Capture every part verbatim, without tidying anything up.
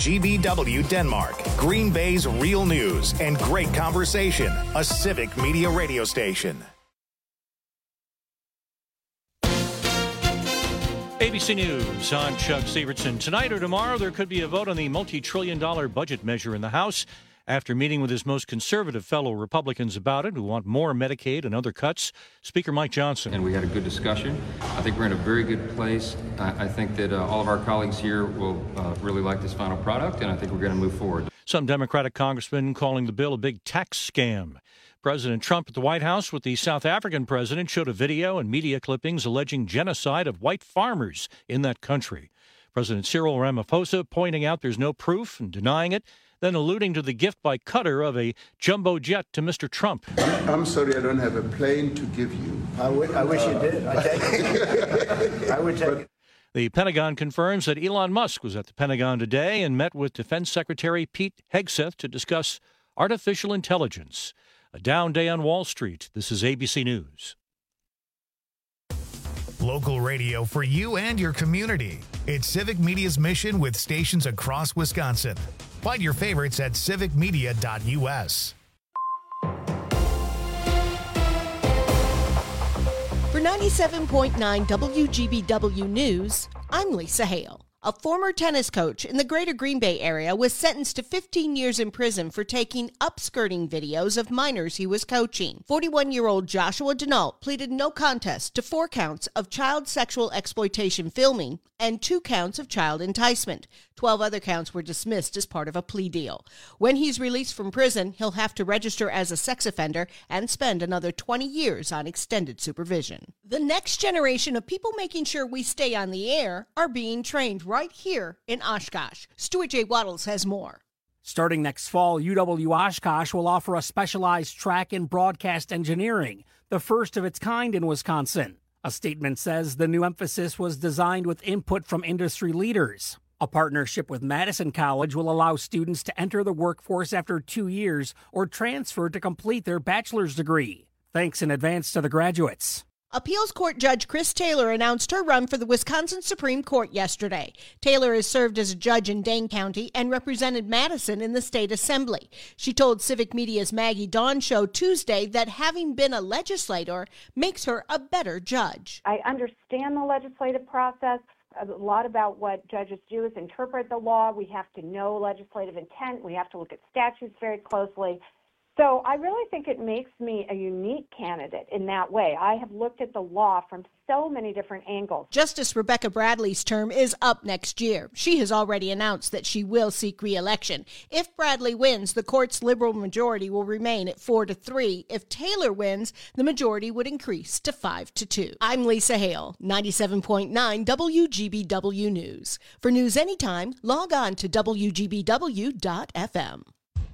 G B W Denmark, Green Bay's real news and great conversation. A Civic Media radio station. A B C News, I'm Chuck Severson. Tonight or tomorrow, there could be a vote on the multi-trillion dollar budget measure in the House. After meeting with his most conservative fellow Republicans about it, who want more Medicaid and other cuts, Speaker Mike Johnson. And we had a good discussion. I think we're in a very good place. I, I think that uh, all of our colleagues here will uh, really like this final product, and I think we're going to move forward. Some Democratic congressmen calling the bill a big tax scam. President Trump at the White House with the South African president showed a video and media clippings alleging genocide of white farmers in that country. President Cyril Ramaphosa pointing out there's no proof and denying it, then alluding to the gift by Qatar of a jumbo jet to Mister Trump. I'm, I'm sorry, I don't have a plane to give you. I, w- I wish uh, you did. I take it. I would take but, it. The Pentagon confirms that Elon Musk was at the Pentagon today and met with Defense Secretary Pete Hegseth to discuss artificial intelligence. A down day on Wall Street. This is A B C News. Local radio for you and your community. It's Civic Media's mission with stations across Wisconsin. Find your favorites at civic media dot u s. For ninety-seven point nine W G B W News, I'm Lisa Hale. A former tennis coach in the greater Green Bay area was sentenced to fifteen years in prison for taking upskirting videos of minors he was coaching. forty-one-year-old Joshua Denault pleaded no contest to four counts of child sexual exploitation filming and two counts of child enticement. Twelve other counts were dismissed as part of a plea deal. When he's released from prison, he'll have to register as a sex offender and spend another twenty years on extended supervision. The next generation of people making sure we stay on the air are being trained right here in Oshkosh. Stuart J. Waddles has more. Starting next fall, U W Oshkosh will offer a specialized track in broadcast engineering, the first of its kind in Wisconsin. A statement says the new emphasis was designed with input from industry leaders. A partnership with Madison College will allow students to enter the workforce after two years or transfer to complete their bachelor's degree. Thanks in advance to the graduates. Appeals Court Judge Chris Taylor announced her run for the Wisconsin Supreme Court yesterday. Taylor has served as a judge in Dane County and represented Madison in the state assembly. She told Civic Media's Maggie Dawn Show Tuesday that having been a legislator makes her a better judge. I understand the legislative process. A lot about what judges do is interpret the law. We have to know legislative intent. We have to look at statutes very closely. So I really think it makes me a unique candidate in that way. I have looked at the law from so many different angles. Justice Rebecca Bradley's term is up next year. She has already announced that she will seek re-election. If Bradley wins, the court's liberal majority will remain at four to three. If Taylor wins, the majority would increase to five to two. I'm Lisa Hale, ninety-seven point nine W G B W News. For news anytime, log on to W G B W dot F M.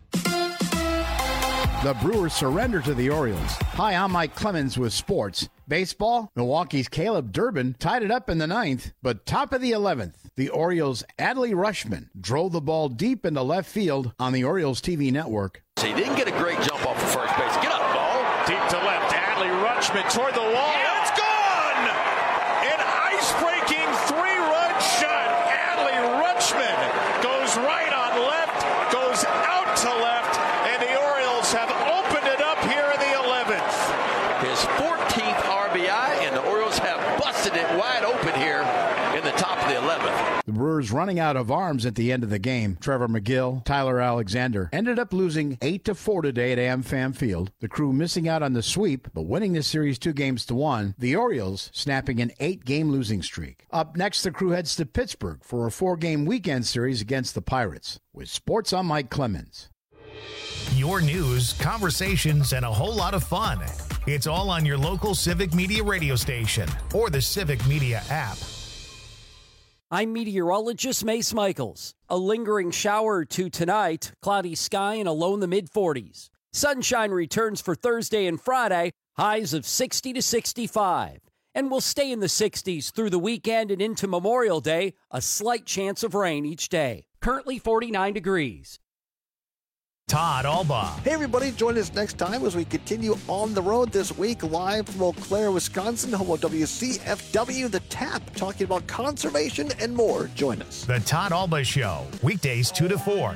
The Brewers surrender to the Orioles. Hi, I'm Mike Clemens with sports. Baseball, Milwaukee's Caleb Durbin tied it up in the ninth, but top of the eleventh, the Orioles' Adley Rutschman drove the ball deep into left field on the Orioles T V network. He didn't get a great jump off of first base. Get up, ball. Deep to left, Adley Rutschman toward the wall. Yeah. It's gone! An ice-breaking three-run shot. Adley Rutschman goes right on left, goes out to left, and the Orioles have opened it up here in the eleventh. His fourteenth R B I, and the Orioles have busted it wide open here in the top of the eleventh. The Brewers running out of arms at the end of the game. Trevor McGill, Tyler Alexander ended up losing eight to four today at AmFam Field. The Crew missing out on the sweep, but winning this series two games to one. The Orioles snapping an eight-game losing streak. Up next, the Crew heads to Pittsburgh for a four-game weekend series against the Pirates. With sports, I'm Mike Clemens. Your news, conversations, and a whole lot of fun. It's all on your local Civic Media radio station or the Civic Media app. I'm meteorologist Mace Michaels. A lingering shower or two tonight, cloudy sky and a low in the mid-forties. Sunshine returns for Thursday and Friday, highs of sixty to sixty-five. And we'll stay in the sixties through the weekend and into Memorial Day, a slight chance of rain each day. Currently forty-nine degrees. Todd Alba. Hey, everybody, join us next time as we continue on the road this week, live from Eau Claire, Wisconsin, home of W C F W, The Tap, talking about conservation and more. Join us. The Todd Alba Show, weekdays two to four.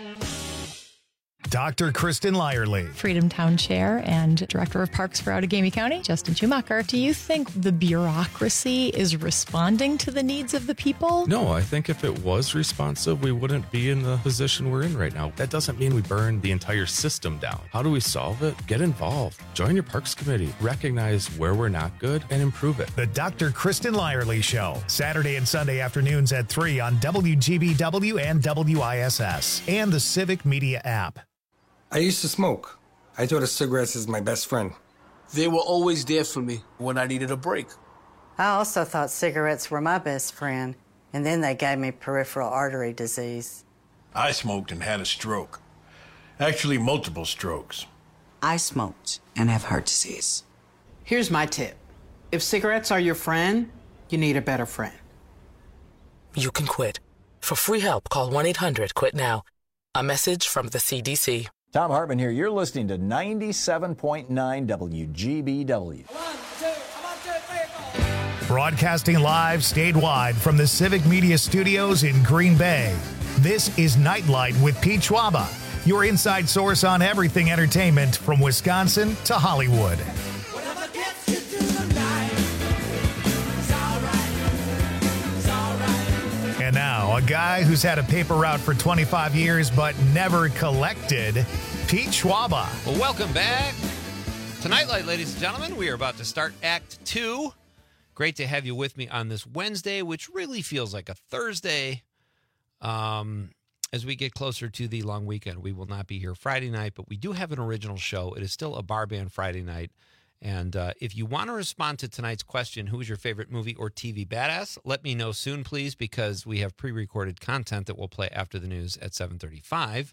Doctor Kristen Lyerly. Freedom Town Chair and Director of Parks for Outagamie County, Justin Schumacher. Do you think the bureaucracy is responding to the needs of the people? No, I think if it was responsive, we wouldn't be in the position we're in right now. That doesn't mean we burn the entire system down. How do we solve it? Get involved. Join your Parks Committee. Recognize where we're not good and improve it. The Doctor Kristen Lyerly Show, Saturday and Sunday afternoons at three on W G B W and W I S S and the Civic Media app. I used to smoke. I thought of cigarettes as my best friend. They were always there for me when I needed a break. I also thought cigarettes were my best friend, and then they gave me peripheral artery disease. I smoked and had a stroke. Actually, multiple strokes. I smoked and have heart disease. Here's my tip. If cigarettes are your friend, you need a better friend. You can quit. For free help, call one eight hundred quit now. A message from the C D C. Tom Hartman here. You're listening to ninety-seven point nine W G B W. Broadcasting live statewide from the Civic Media Studios in Green Bay. This is Nightlight with Pete Schwaba, your inside source on everything entertainment from Wisconsin to Hollywood. And now, a guy who's had a paper route for twenty-five years but never collected, Pete Schwaba. Well, welcome back to Nightlight, ladies and gentlemen. We are about to start Act Two. Great to have you with me on this Wednesday, which really feels like a Thursday. Um, as we get closer to the long weekend, we will not be here Friday night, but we do have an original show. It is still a bar band Friday night. And uh, if you want to respond to tonight's question, who is your favorite movie or T V badass, let me know soon, please, because we have pre-recorded content that we'll play after the news at seven thirty-five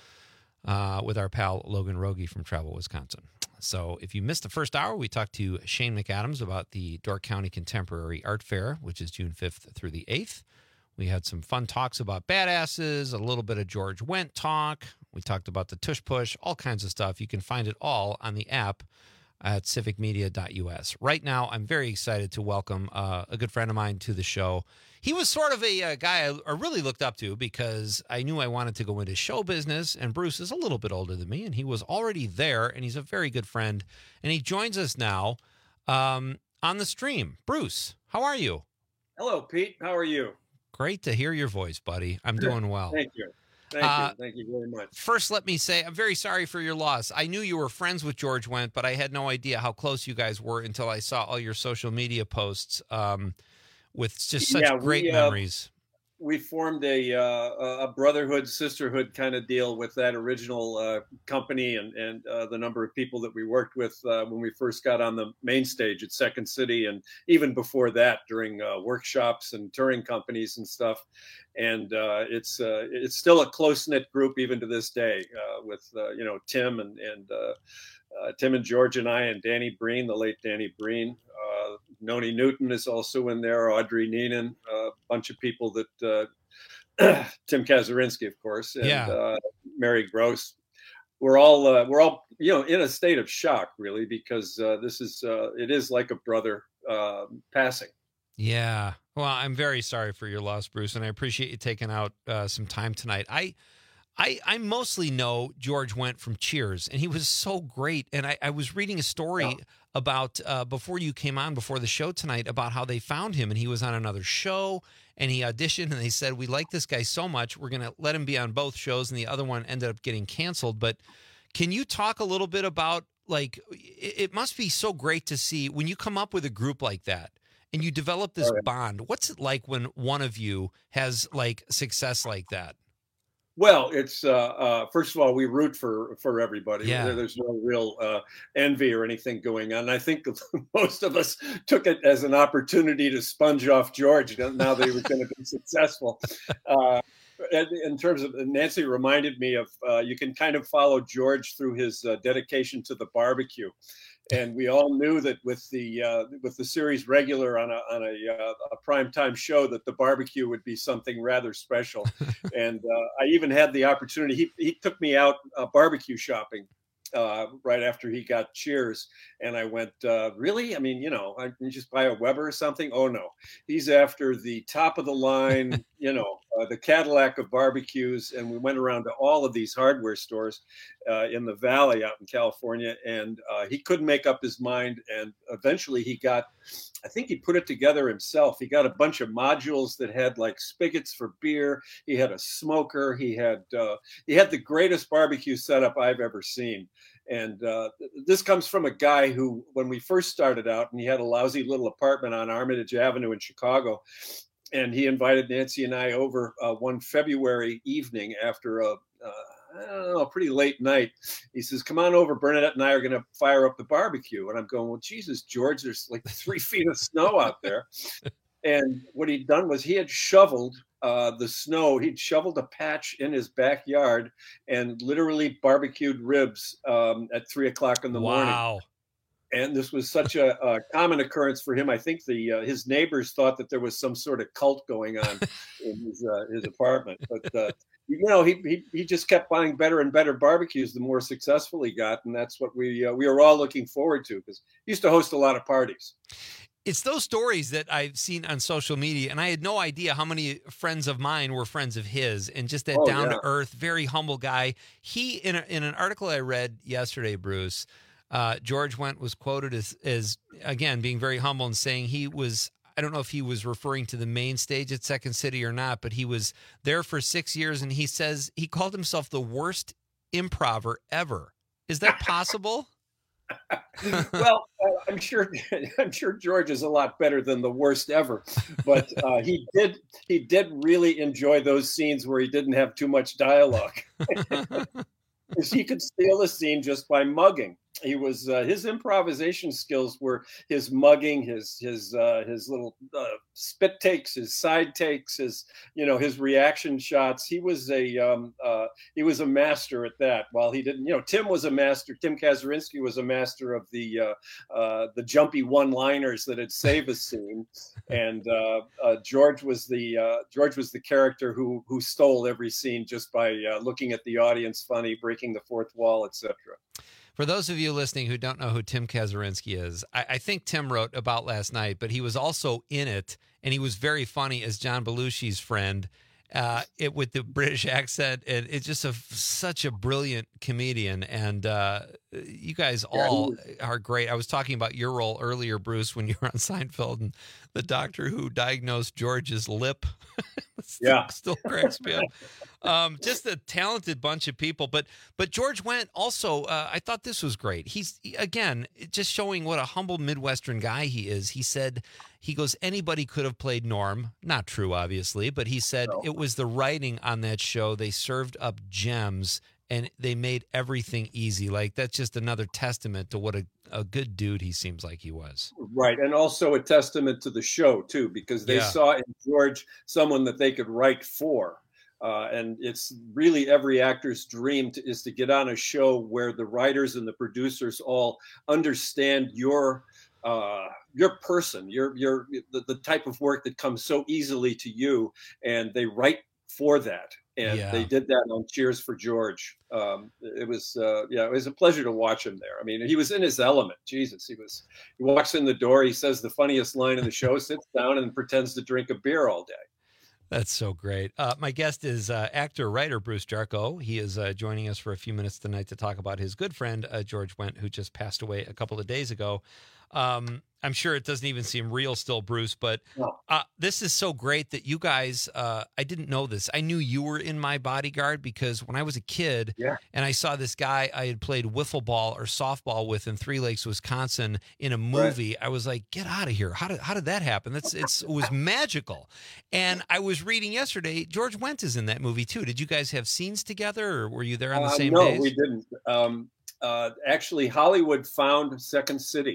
uh, with our pal Logan Rogie from Travel, Wisconsin. So if you missed the first hour, we talked to Shane McAdams about the Door County Contemporary Art Fair, which is June fifth through the eighth. We had some fun talks about badasses, a little bit of George Wendt talk. We talked about the Tush Push, all kinds of stuff. You can find it all on the app at civic media dot U S. Right now, I'm very excited to welcome uh, a good friend of mine to the show. He was sort of a, a guy I, I really looked up to because I knew I wanted to go into show business, and Bruce is a little bit older than me, and he was already there, and he's a very good friend, and he joins us now um, on the stream. Bruce, how are you? Hello, Pete. How are you? Great to hear your voice, buddy. I'm doing well. Thank you. Thank Uh, you. Thank you very much. First, let me say I'm very sorry for your loss. I knew you were friends with George Wendt, but I had no idea how close you guys were until I saw all your social media posts um, with just such Yeah, great we, uh, memories. We formed a uh, a brotherhood, sisterhood kind of deal with that original uh, company and and uh, the number of people that we worked with uh, when we first got on the main stage at Second City, and even before that during uh, workshops and touring companies and stuff. And uh, it's uh, it's still a close knit group even to this day uh, with uh, you know Tim and and uh, uh, Tim and George and I and Danny Breen, the late Danny Breen. Uh, Noni Newton is also in there. Audrey Neenan, a uh, bunch of people that uh, Tim Kazurinsky, of course, and Yeah. uh, Mary Gross. We're all uh, we're all you know in a state of shock, really, because uh, this is uh, it is like a brother uh, passing. Yeah. Well, I'm very sorry for your loss, Bruce, and I appreciate you taking out uh, some time tonight. I, I, I mostly know George Wendt from Cheers, and he was so great. And I, I was reading a story Yeah. about uh, before you came on, before the show tonight, about how they found him, and he was on another show, and he auditioned, and they said, we like this guy so much, we're going to let him be on both shows, and the other one ended up getting canceled. But can you talk a little bit about, like, it, it must be so great to see when you come up with a group like that, and you develop this Oh, yeah. bond. What's it like when one of you has like success like that? Well, it's uh, uh, first of all, we root for for everybody. Yeah. There- There's no real uh, envy or anything going on. I think most of us took it as an opportunity to sponge off George now that he was going to be successful. Uh, in, in terms of Nancy reminded me of, uh, you can kind of follow George through his uh, dedication to the barbecue. And we all knew that with the uh, with the series regular on a on a, uh, a primetime show that the barbecue would be something rather special. And uh, I even had the opportunity. He he took me out uh, barbecue shopping uh, right after he got Cheers, and I went, uh, really? I mean, you know, I can just buy a Weber or something. Oh no, he's after the top of the line, you know, uh, the Cadillac of barbecues. And we went around to all of these hardware stores uh, in the Valley out in California, and uh, he couldn't make up his mind. And eventually he got, I think he put it together himself. He got a bunch of modules that had like spigots for beer. He had a smoker. He had uh, he had the greatest barbecue setup I've ever seen. And uh, this comes from a guy who, when we first started out, and he had a lousy little apartment on Armitage Avenue in Chicago, and he invited Nancy and I over uh, one February evening after a, uh, I don't know, a pretty late night. He says, come on over, Bernadette and I are going to fire up the barbecue. And I'm going, well, Jesus, George, there's like three feet of snow out there. And what he'd done was he had shoveled uh, the snow. He'd shoveled a patch in his backyard and literally barbecued ribs um, at three o'clock in the morning. Wow. And this was such a, a common occurrence for him. I think the uh, his neighbors thought that there was some sort of cult going on in his uh, his apartment. But uh, you know, he, he he just kept buying better and better barbecues the more successful he got, and that's what we uh, we were all looking forward to, because he used to host a lot of parties. It's those stories that I've seen on social media, and I had no idea how many friends of mine were friends of his, and just that Oh, down yeah. to earth, very humble guy. He in a, in an article I read yesterday, Bruce. Uh, George Wendt was quoted as, as, again, being very humble and saying he was, I don't know if he was referring to the main stage at Second City or not, but he was there for six years, and he says he called himself the worst improver ever. Is that possible? Well, uh, I'm sure I'm sure George is a lot better than the worst ever, but uh, he did he did really enjoy those scenes where he didn't have too much dialogue. Because he could steal a scene just by mugging. He was uh, his improvisation skills were his mugging, his his uh, his little uh, spit takes, his side takes, his you know his reaction shots. He was a um, uh, he was a master at that. While he didn't, you know, Tim was a master. Tim Kazurinsky was a master of the uh, uh, the jumpy one-liners that'd save a scene, and uh, uh, George was the uh, George was the character who who stole every scene just by uh, looking at the audience funny, breaking the fourth wall, et cetera. For those of you listening who don't know who Tim Kazurinsky is, I, I think Tim wrote About Last Night, but he was also in it, and he was very funny as John Belushi's friend, uh, it with the British accent, and it's just a such a brilliant comedian. And uh, you guys all are great. I was talking about your role earlier, Bruce, when you were on Seinfeld, and the doctor who diagnosed George's lip. still, Yeah. still cracks me up. Um, just a talented bunch of people, but but George Wendt also. Uh, I thought this was great. He's again just showing what a humble Midwestern guy he is. He said, he goes, anybody could have played Norm. Not true, obviously, but he said No. it was the writing on that show. They served up gems and they made everything easy. Like that's just another testament to what a, a good dude he seems like he was. Right, and also a testament to the show too, because they Yeah. saw in George someone that they could write for. Uh, and it's really every actor's dream to, is to get on a show where the writers and the producers all understand your uh, your person, your your the, the type of work that comes so easily to you, and they write for that. And Yeah. they did that on Cheers for George. Um, it was uh, yeah, it was a pleasure to watch him there. I mean, he was in his element. Jesus, he was. He walks in the door, he says the funniest line in the show, sits down, and pretends to drink a beer all day. That's so great. Uh, my guest is uh, actor, writer Bruce Jarko. He is uh, joining us for a few minutes tonight to talk about his good friend, uh, George Wendt, who just passed away a couple of days ago. Um, I'm sure it doesn't even seem real still, Bruce, but uh, this is so great that you guys, uh, I didn't know this. I knew you were in My Bodyguard because when I was a kid Yeah. and I saw this guy I had played wiffle ball or softball with in Three Lakes, Wisconsin in a movie, I was like, get out of here. How did, how did that happen? That's it's, it was magical. And I was reading yesterday, George Wendt is in that movie too. Did you guys have scenes together or were you there on the Uh, same no, days? we didn't. Um, uh, actually, Hollywood found Second City.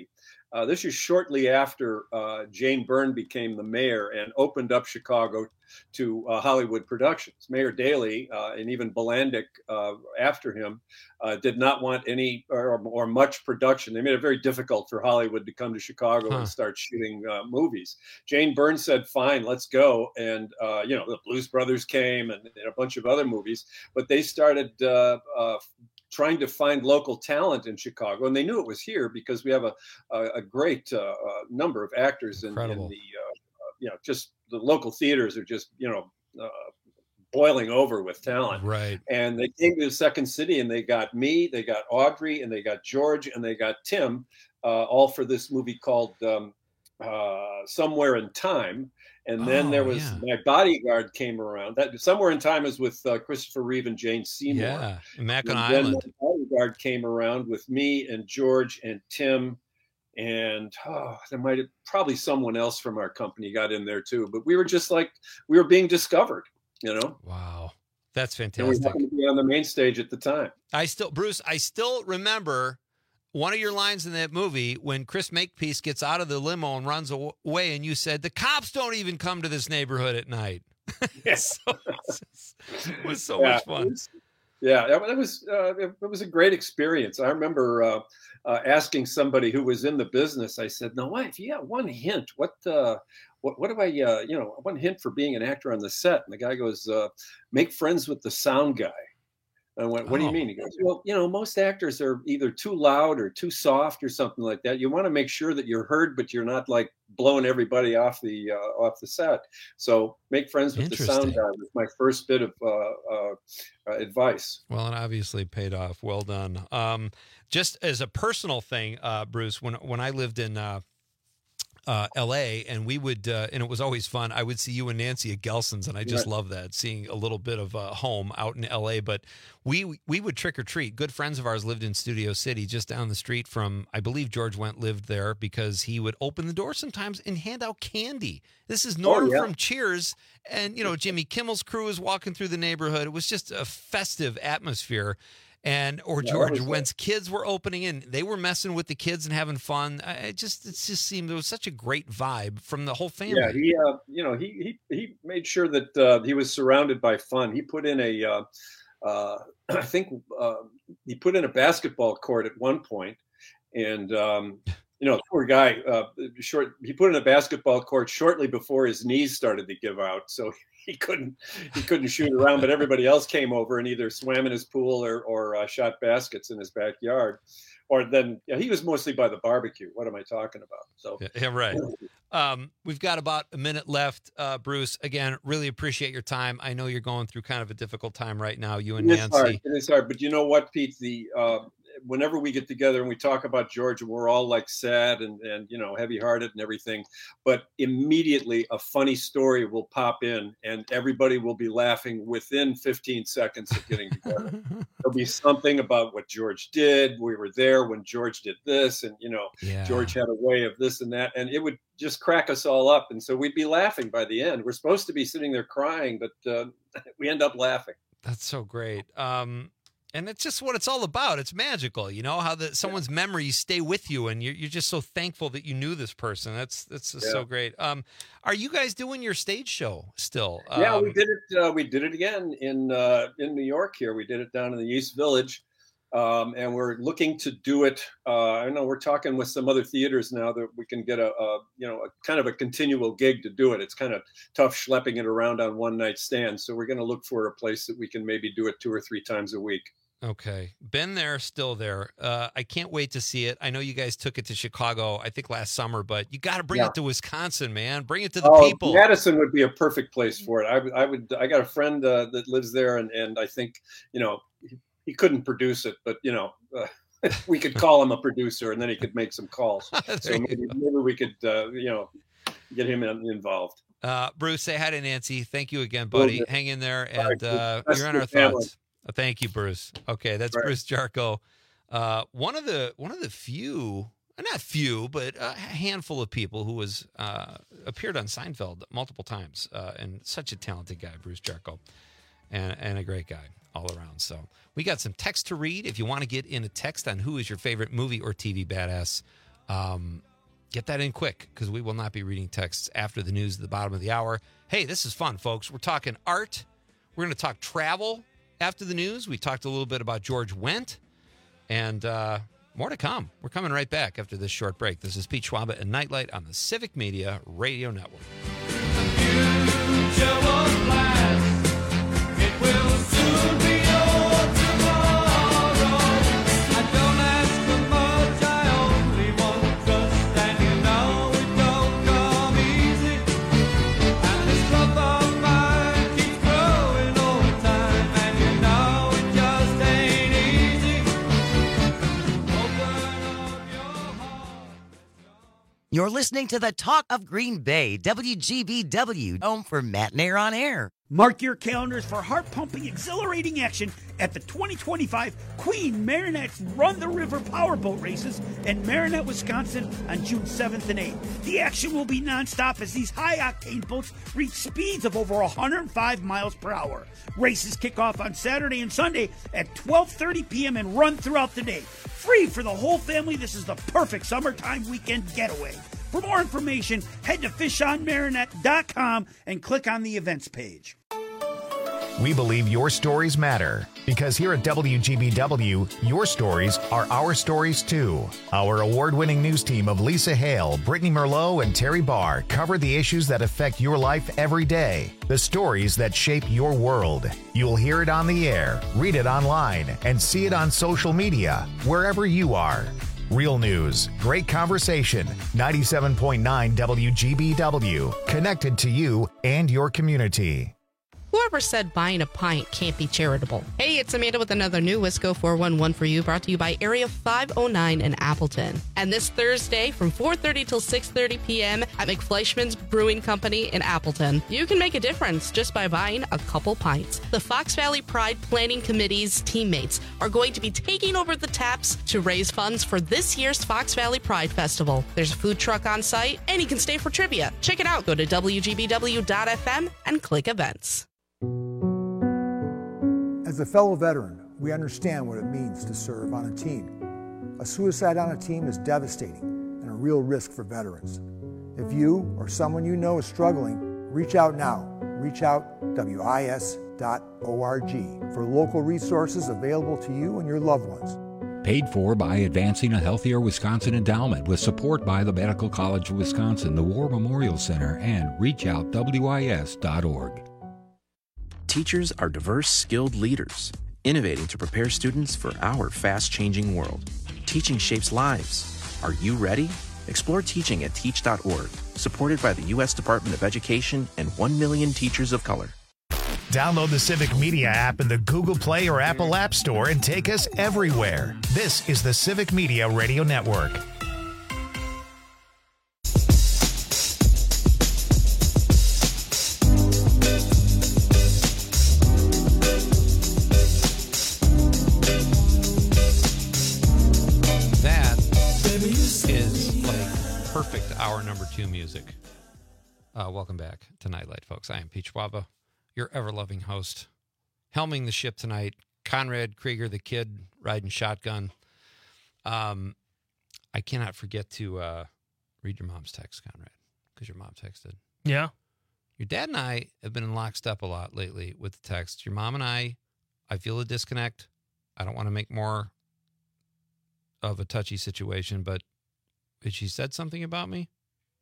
Uh, this is shortly after uh, Jane Byrne became the mayor and opened up Chicago to uh, Hollywood productions. Mayor Daley uh, and even Bilandic uh, after him uh, did not want any or, or much production. They made it very difficult for Hollywood to come to Chicago huh. and start shooting uh, movies. Jane Byrne said, fine, let's go. And, uh, you know, the Blues Brothers came and, and a bunch of other movies, but they started uh, uh, trying to find local talent in Chicago. And they knew it was here because we have a, a, a great uh, number of actors in, in the, uh, uh, you know, just the local theaters are just, you know, uh, boiling over with talent. Right. And they came to the Second City and they got me, they got Audrey, and they got George, and they got Tim, uh, all for this movie called um, uh, Somewhere in Time. And then oh, there was yeah. My Bodyguard came around. That Somewhere in Time is with uh, Christopher Reeve and Jane Seymour. Yeah, Mac on and Island. Then My Bodyguard came around with me and George and Tim, and oh, there might have probably someone else from our company got in there too. But we were just like we were being discovered, you know. Wow, that's fantastic. And we happened to be on the main stage at the time. I still, Bruce, I still remember one of your lines in that movie when Chris Makepeace gets out of the limo and runs away, and you said, the cops don't even come to this neighborhood at night. Yes. so, it was so yeah, much fun. It was, yeah, that was, uh, it, it was a great experience. I remember uh, uh, asking somebody who was in the business, I said, no, if you got one hint, what, uh, what, what do I, uh, you know, one hint for being an actor on the set? And the guy goes, uh, make friends with the sound guy. I went, what oh. do you mean? He goes, well, you know, most actors are either too loud or too soft or something like that. You want to make sure that you're heard, but you're not like blowing everybody off the uh, off the set. So make friends with the sound guy was my first bit of uh, uh, uh, advice. Well, it obviously paid off. Well done. Um, just as a personal thing, uh, Bruce, when when I lived in uh, Uh, L A, and we would, uh, and it was always fun. I would see you and Nancy at Gelson's, and I just right. love that, seeing a little bit of uh, home out in L A. But we we would trick or treat. Good friends of ours lived in Studio City, just down the street from, I believe George Wendt lived there, because he would open the door sometimes and hand out candy. This is Norm oh, yeah. from Cheers, and you know Jimmy Kimmel's crew was walking through the neighborhood. It was just a festive atmosphere. And or yeah, George Wendt's kids were opening in, they were messing with the kids and having fun. It just it just seemed there was such a great vibe from the whole family. Yeah, he uh, you know he he he made sure that uh, he was surrounded by fun. He put in a uh, uh, I think uh, he put in a basketball court at one point, and um, you know the poor guy uh, short he put in a basketball court shortly before his knees started to give out, so. He couldn't, he couldn't shoot around, but everybody else came over and either swam in his pool or, or uh, shot baskets in his backyard, or then yeah, he was mostly by the barbecue. What am I talking about? So, yeah, right. Um, we've got about a minute left, uh, Bruce. Again, really appreciate your time. I know you're going through kind of a difficult time right now, you and it is Nancy. Hard. It is hard, but you know what, Pete? The uh, whenever we get together and we talk about George, we're all like sad and, and, you know, heavy hearted and everything, but immediately a funny story will pop in and everybody will be laughing within fifteen seconds of getting together. There'll be something about what George did. We were there when George did this, and, you know, yeah. George had a way of this and that, and it would just crack us all up. And so we'd be laughing by the end. We're supposed to be sitting there crying, but uh, we end up laughing. That's so great. Um, And it's just what it's all about. It's magical, you know, how the someone's memories stay with you, and you're you're just so thankful that you knew this person. That's that's just yeah. so great. Um, are you guys doing your stage show still? Yeah, um, we did it. Uh, we did it again in uh, in New York. Here, we did it down in the East Village, um, and we're looking to do it. Uh, I know we're talking with some other theaters now that we can get a, a you know a kind of a continual gig to do it. It's kind of tough schlepping it around on one night stands. So we're going to look for a place that we can maybe do it two or three times a week. Okay. Been there, still there. Uh, I can't wait to see it. I know you guys took it to Chicago, I think last summer, but you got to bring Yeah. it to Wisconsin, man. Bring it to the Oh, people. Madison would be a perfect place for it. I would, I would, I got a friend uh, that lives there, and, and I think, you know, he, he couldn't produce it, but you know, uh, we could call him a producer, and then he could make some calls. So maybe, maybe we could, uh, you know, get him in, involved. Uh, Bruce, say hi to Nancy. Thank you again, buddy. Okay. Hang in there, All right. and uh, Best you're on to our the family. thoughts. Uh, Thank you, Bruce. Okay, that's Right. Bruce Jarko. Uh, one of the one of the few, not few, but a handful of people who was uh, appeared on Seinfeld multiple times, uh, and such a talented guy, Bruce Jarko, and and a great guy all around. So we got some text to read. If you want to get in a text on who is your favorite movie or T V badass, um, Get that in quick, because we will not be reading texts after the news at the bottom of the hour. Hey, this is fun, folks. We're talking art. We're going to talk travel after the news. We talked a little bit about George Wendt, and uh, more to come. We're coming right back after this short break. This is Pete Schwaba and Nightlight on the Civic Media Radio Network. It will soon be your tomorrow. I don't ask for much, I only want trust, and you know it don't come easy. And this love of mine keeps growing over time, and you know it just ain't easy. Open up your heart. You're listening to the Talk of Green Bay, W G B W, home for Matt Nair on Air. Mark your calendars for heart-pumping, exhilarating action at the twenty twenty-five Queen Marinette's Run the River Powerboat Races in Marinette, Wisconsin on June seventh and eighth. The action will be nonstop as these high-octane boats reach speeds of over one hundred five miles per hour. Races kick off on Saturday and Sunday at twelve thirty p.m. and run throughout the day. Free for the whole family, this is the perfect summertime weekend getaway. For more information, head to fish on marinette dot com and click on the events page. We believe your stories matter because here at W G B W, your stories are our stories too. Our award-winning news team of Lisa Hale, Brittany Merlot, and Terry Barr cover the issues that affect your life every day, the stories that shape your world. You'll hear it on the air, read it online, and see it on social media, wherever you are. Real news, great conversation, ninety-seven point nine W G B W, connected to you and your community. Whoever said buying a pint can't be charitable? Hey, it's Amanda with another new Wisco four one one for you, brought to you by Area five oh nine in Appleton. And this Thursday from four thirty till six thirty p.m. at McFleischman's Brewing Company in Appleton, you can make a difference just by buying a couple pints. The Fox Valley Pride Planning Committee's teammates are going to be taking over the taps to raise funds for this year's Fox Valley Pride Festival. There's a food truck on site, and you can stay for trivia. Check it out. Go to W G B W dot F M and click events. As a fellow veteran, we understand what it means to serve on a team. A suicide on a team is devastating and a real risk for veterans. If you or someone you know is struggling, reach out now. Reach out W I S dot org for local resources available to you and your loved ones. Paid for by Advancing a Healthier Wisconsin Endowment with support by the Medical College of Wisconsin, the War Memorial Center, and reach out W I S dot org. Teachers are diverse, skilled leaders, innovating to prepare students for our fast-changing world. Teaching shapes lives. Are you ready? Explore teaching at teach dot org, supported by the U S Department of Education and one million teachers of color. Download the Civic Media app in the Google Play or Apple App Store and take us everywhere. This is the Civic Media Radio Network. Perfect hour number two music. Uh, welcome back to Nightlight, folks. I am Pete Schwaba, your ever-loving host. Helming the ship tonight, Conrad Krieger, the kid riding shotgun. Um, I cannot forget to uh, read your mom's text, Conrad, because your mom texted. Yeah. Your dad and I have been in lockstep a lot lately with the text. Your mom and I, I feel a disconnect. I don't want to make more of a touchy situation, but Did she said something about me?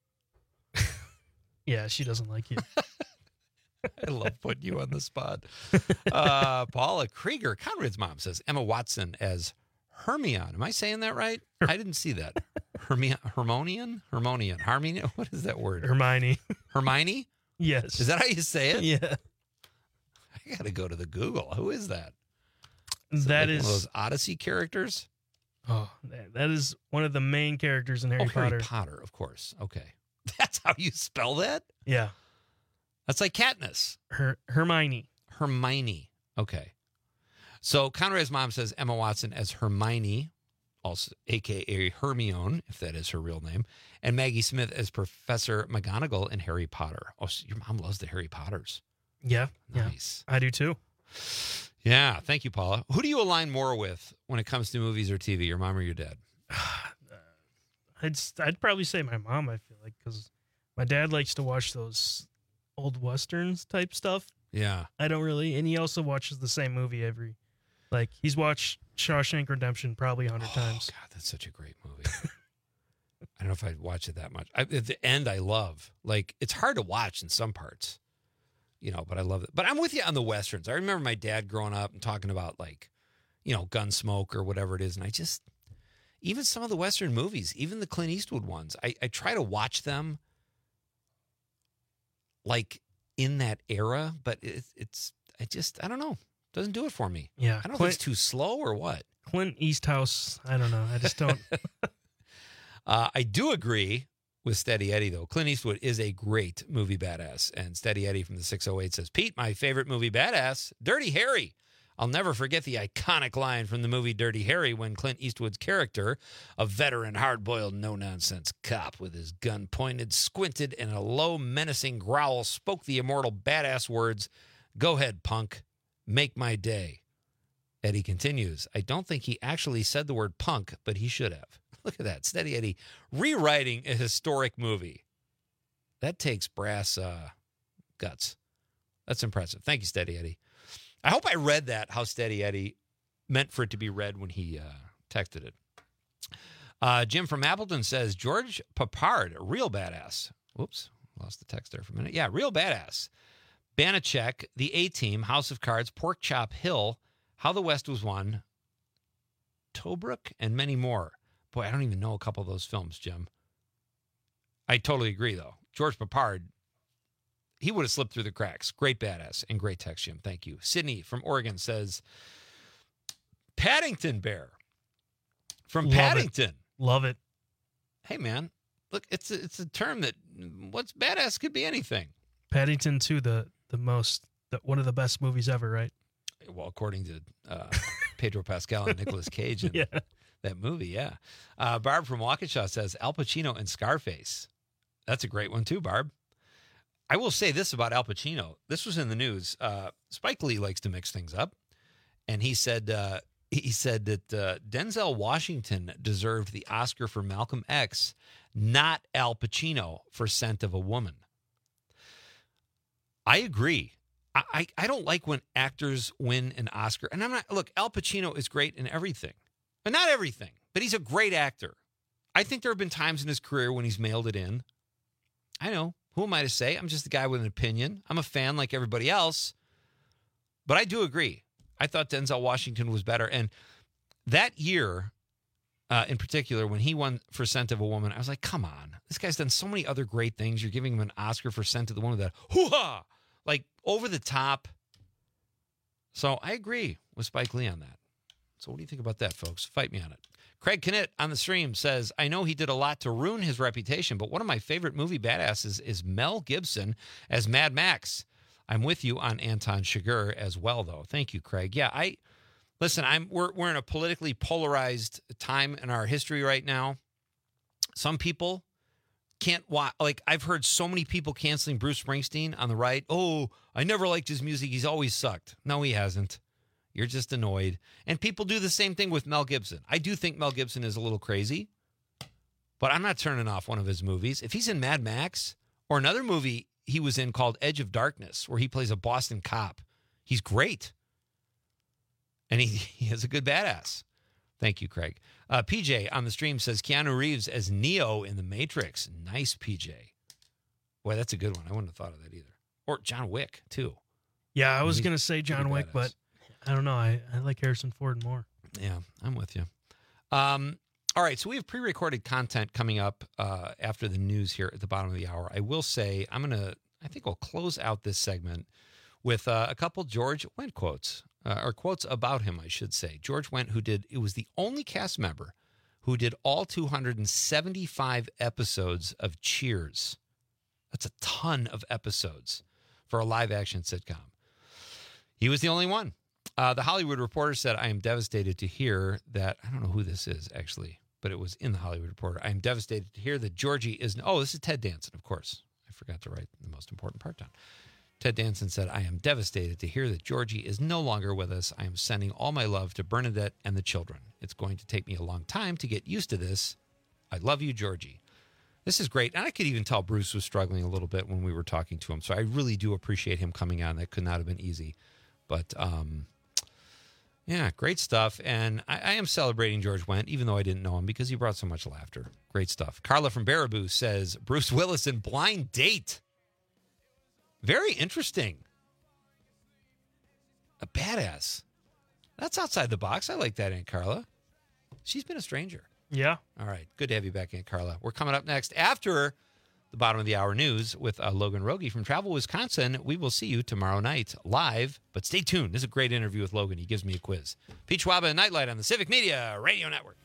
Yeah, she doesn't like you. I love putting you on the spot. Uh, Paula Krieger, Conrad's mom, says Emma Watson as Hermione. Am I saying that right? I didn't see that. Hermione, Hermonian? Hermonian. Harmony? What is that word? Hermione. Hermione? Yes. Is that how you say it? Yeah. I got to go to the Google. Who is that? Is that like is one of those Odyssey characters? Oh, that, that is one of the main characters in Harry oh, Potter. Harry Potter, of course. Okay. That's how you spell that? Yeah. That's like Katniss. Her Hermione. Hermione. Okay. So Conrad's mom says Emma Watson as Hermione, also a k a. Hermione, if that is her real name, and Maggie Smith as Professor McGonagall in Harry Potter. Oh, so your mom loves the Harry Potters. Yeah. Nice. Yeah, I do too. Yeah. Thank you, Paula. Who do you align more with when it comes to movies or T V, your mom or your dad? I'd s- I'd probably say my mom. I feel like because my dad likes to watch those old westerns type stuff. Yeah. I don't really, and he also watches the same movie every. Like he's watched Shawshank Redemption probably a hundred oh, times. God, that's such a great movie. I don't know if I'd watch it that much. I, at the end, I love. Like, it's hard to watch in some parts, you know, but I love it. But I'm with you on the Westerns. I remember my dad growing up and talking about, like, you know, Gunsmoke or whatever it is. And I just, even some of the Western movies, even the Clint Eastwood ones, I, I try to watch them, like, in that era. But it, it's, I just, I don't know. Doesn't do it for me. Yeah. I don't know Clint, if it's too slow or what. Clint Easthouse. I don't know. I just don't. Uh, I do agree with Steady Eddie, though. Clint Eastwood is a great movie badass. And Steady Eddie from the six oh eight says, Pete, my favorite movie badass, Dirty Harry. I'll never forget the iconic line from the movie Dirty Harry when Clint Eastwood's character, a veteran, hard-boiled, no-nonsense cop with his gun pointed, squinted, and a low, menacing growl, spoke the immortal badass words, "Go ahead, punk. Make my day." Eddie continues, I don't think he actually said the word punk, but he should have. Look at that. Steady Eddie rewriting a historic movie. That takes brass uh, guts. That's impressive. Thank you, Steady Eddie. I hope I read that, how Steady Eddie meant for it to be read when he uh, texted it. Uh, Jim from Appleton says, George Papard, real badass. Whoops, lost the text there for a minute. Yeah, real badass. Banachek, The A-Team, House of Cards, Pork Chop Hill, How the West Was Won, Tobruk, and many more. Boy, I don't even know a couple of those films, Jim. I totally agree, though. George Papard, he would have slipped through the cracks. Great badass and great text, Jim. Thank you. Sydney from Oregon says, Paddington Bear from Love Paddington. It. Love it. Hey, man, look, it's a, it's a term that what's badass could be anything. Paddington two, the the most, the, one of the best movies ever, right? Well, according to uh, Pedro Pascal and Nicolas Cage in yeah. that movie, yeah. Uh, Barb from Waukesha says Al Pacino and Scarface. That's a great one too, Barb. I will say this about Al Pacino. This was in the news. Uh, Spike Lee likes to mix things up, and he said uh, he said that uh, Denzel Washington deserved the Oscar for Malcolm X, not Al Pacino for Scent of a Woman. I agree. I, I, I don't like when actors win an Oscar. And I'm not, look, Al Pacino is great in everything. But not everything, but he's a great actor. I think there have been times in his career when he's mailed it in. I know. Who am I to say? I'm just a guy with an opinion. I'm a fan like everybody else. But I do agree. I thought Denzel Washington was better. And that year, uh, in particular, when he won for Scent of a Woman, I was like, come on. This guy's done so many other great things. You're giving him an Oscar for Scent of the Woman. That hoo-ha! Like, over the top. So I agree with Spike Lee on that. So what do you think about that, folks? Fight me on it. Craig Knitt on the stream says, I know he did a lot to ruin his reputation, but one of my favorite movie badasses is Mel Gibson as Mad Max. I'm with you on Anton Chigurh as well, though. Thank you, Craig. Yeah, I listen, I'm we're we're in a politically polarized time in our history right now. Some people can't watch. Like, I've heard so many people canceling Bruce Springsteen on the right. Oh, I never liked his music. He's always sucked. No, he hasn't. You're just annoyed. And people do the same thing with Mel Gibson. I do think Mel Gibson is a little crazy, but I'm not turning off one of his movies. If he's in Mad Max or another movie he was in called Edge of Darkness, where he plays a Boston cop, he's great. And he, he is a good badass. Thank you, Craig. Uh, P J on the stream says Keanu Reeves as Neo in The Matrix. Nice, P J. Boy, that's a good one. I wouldn't have thought of that either. Or John Wick, too. Yeah, I was He's going to say John Wick, badass. but I don't know. I, I like Harrison Ford more. Yeah, I'm with you. Um, all right, so we have pre-recorded content coming up uh, after the news here at the bottom of the hour. I will say I'm going to, I think I'll close out this segment with uh, a couple George Wendt quotes, uh, or quotes about him, I should say. George Wendt, who did, it was the only cast member who did all two hundred seventy-five episodes of Cheers. That's a ton of episodes for a live-action sitcom. He was the only one. Uh, the Hollywood Reporter said, I am devastated to hear that, I don't know who this is, actually, but it was in the Hollywood Reporter. I am devastated to hear that Georgie is, oh, this is Ted Danson, of course. I forgot to write the most important part down. Ted Danson said, I am devastated to hear that Georgie is no longer with us. I am sending all my love to Bernadette and the children. It's going to take me a long time to get used to this. I love you, Georgie. This is great. And I could even tell Bruce was struggling a little bit when we were talking to him. So I really do appreciate him coming on. That could not have been easy. But, um, yeah, great stuff. And I, I am celebrating George Wendt, even though I didn't know him, because he brought so much laughter. Great stuff. Carla from Baraboo says, Bruce Willis in Blind Date. Very interesting. A badass. That's outside the box. I like that, Aunt Carla. She's been a stranger. Yeah. All right. Good to have you back, Aunt Carla. We're coming up next after the bottom of the hour news with uh, Logan Rogie from Travel Wisconsin. We will see you tomorrow night live, but stay tuned. This is a great interview with Logan. He gives me a quiz. Pete Schwaba and Nightlight on the Civic Media Radio Network.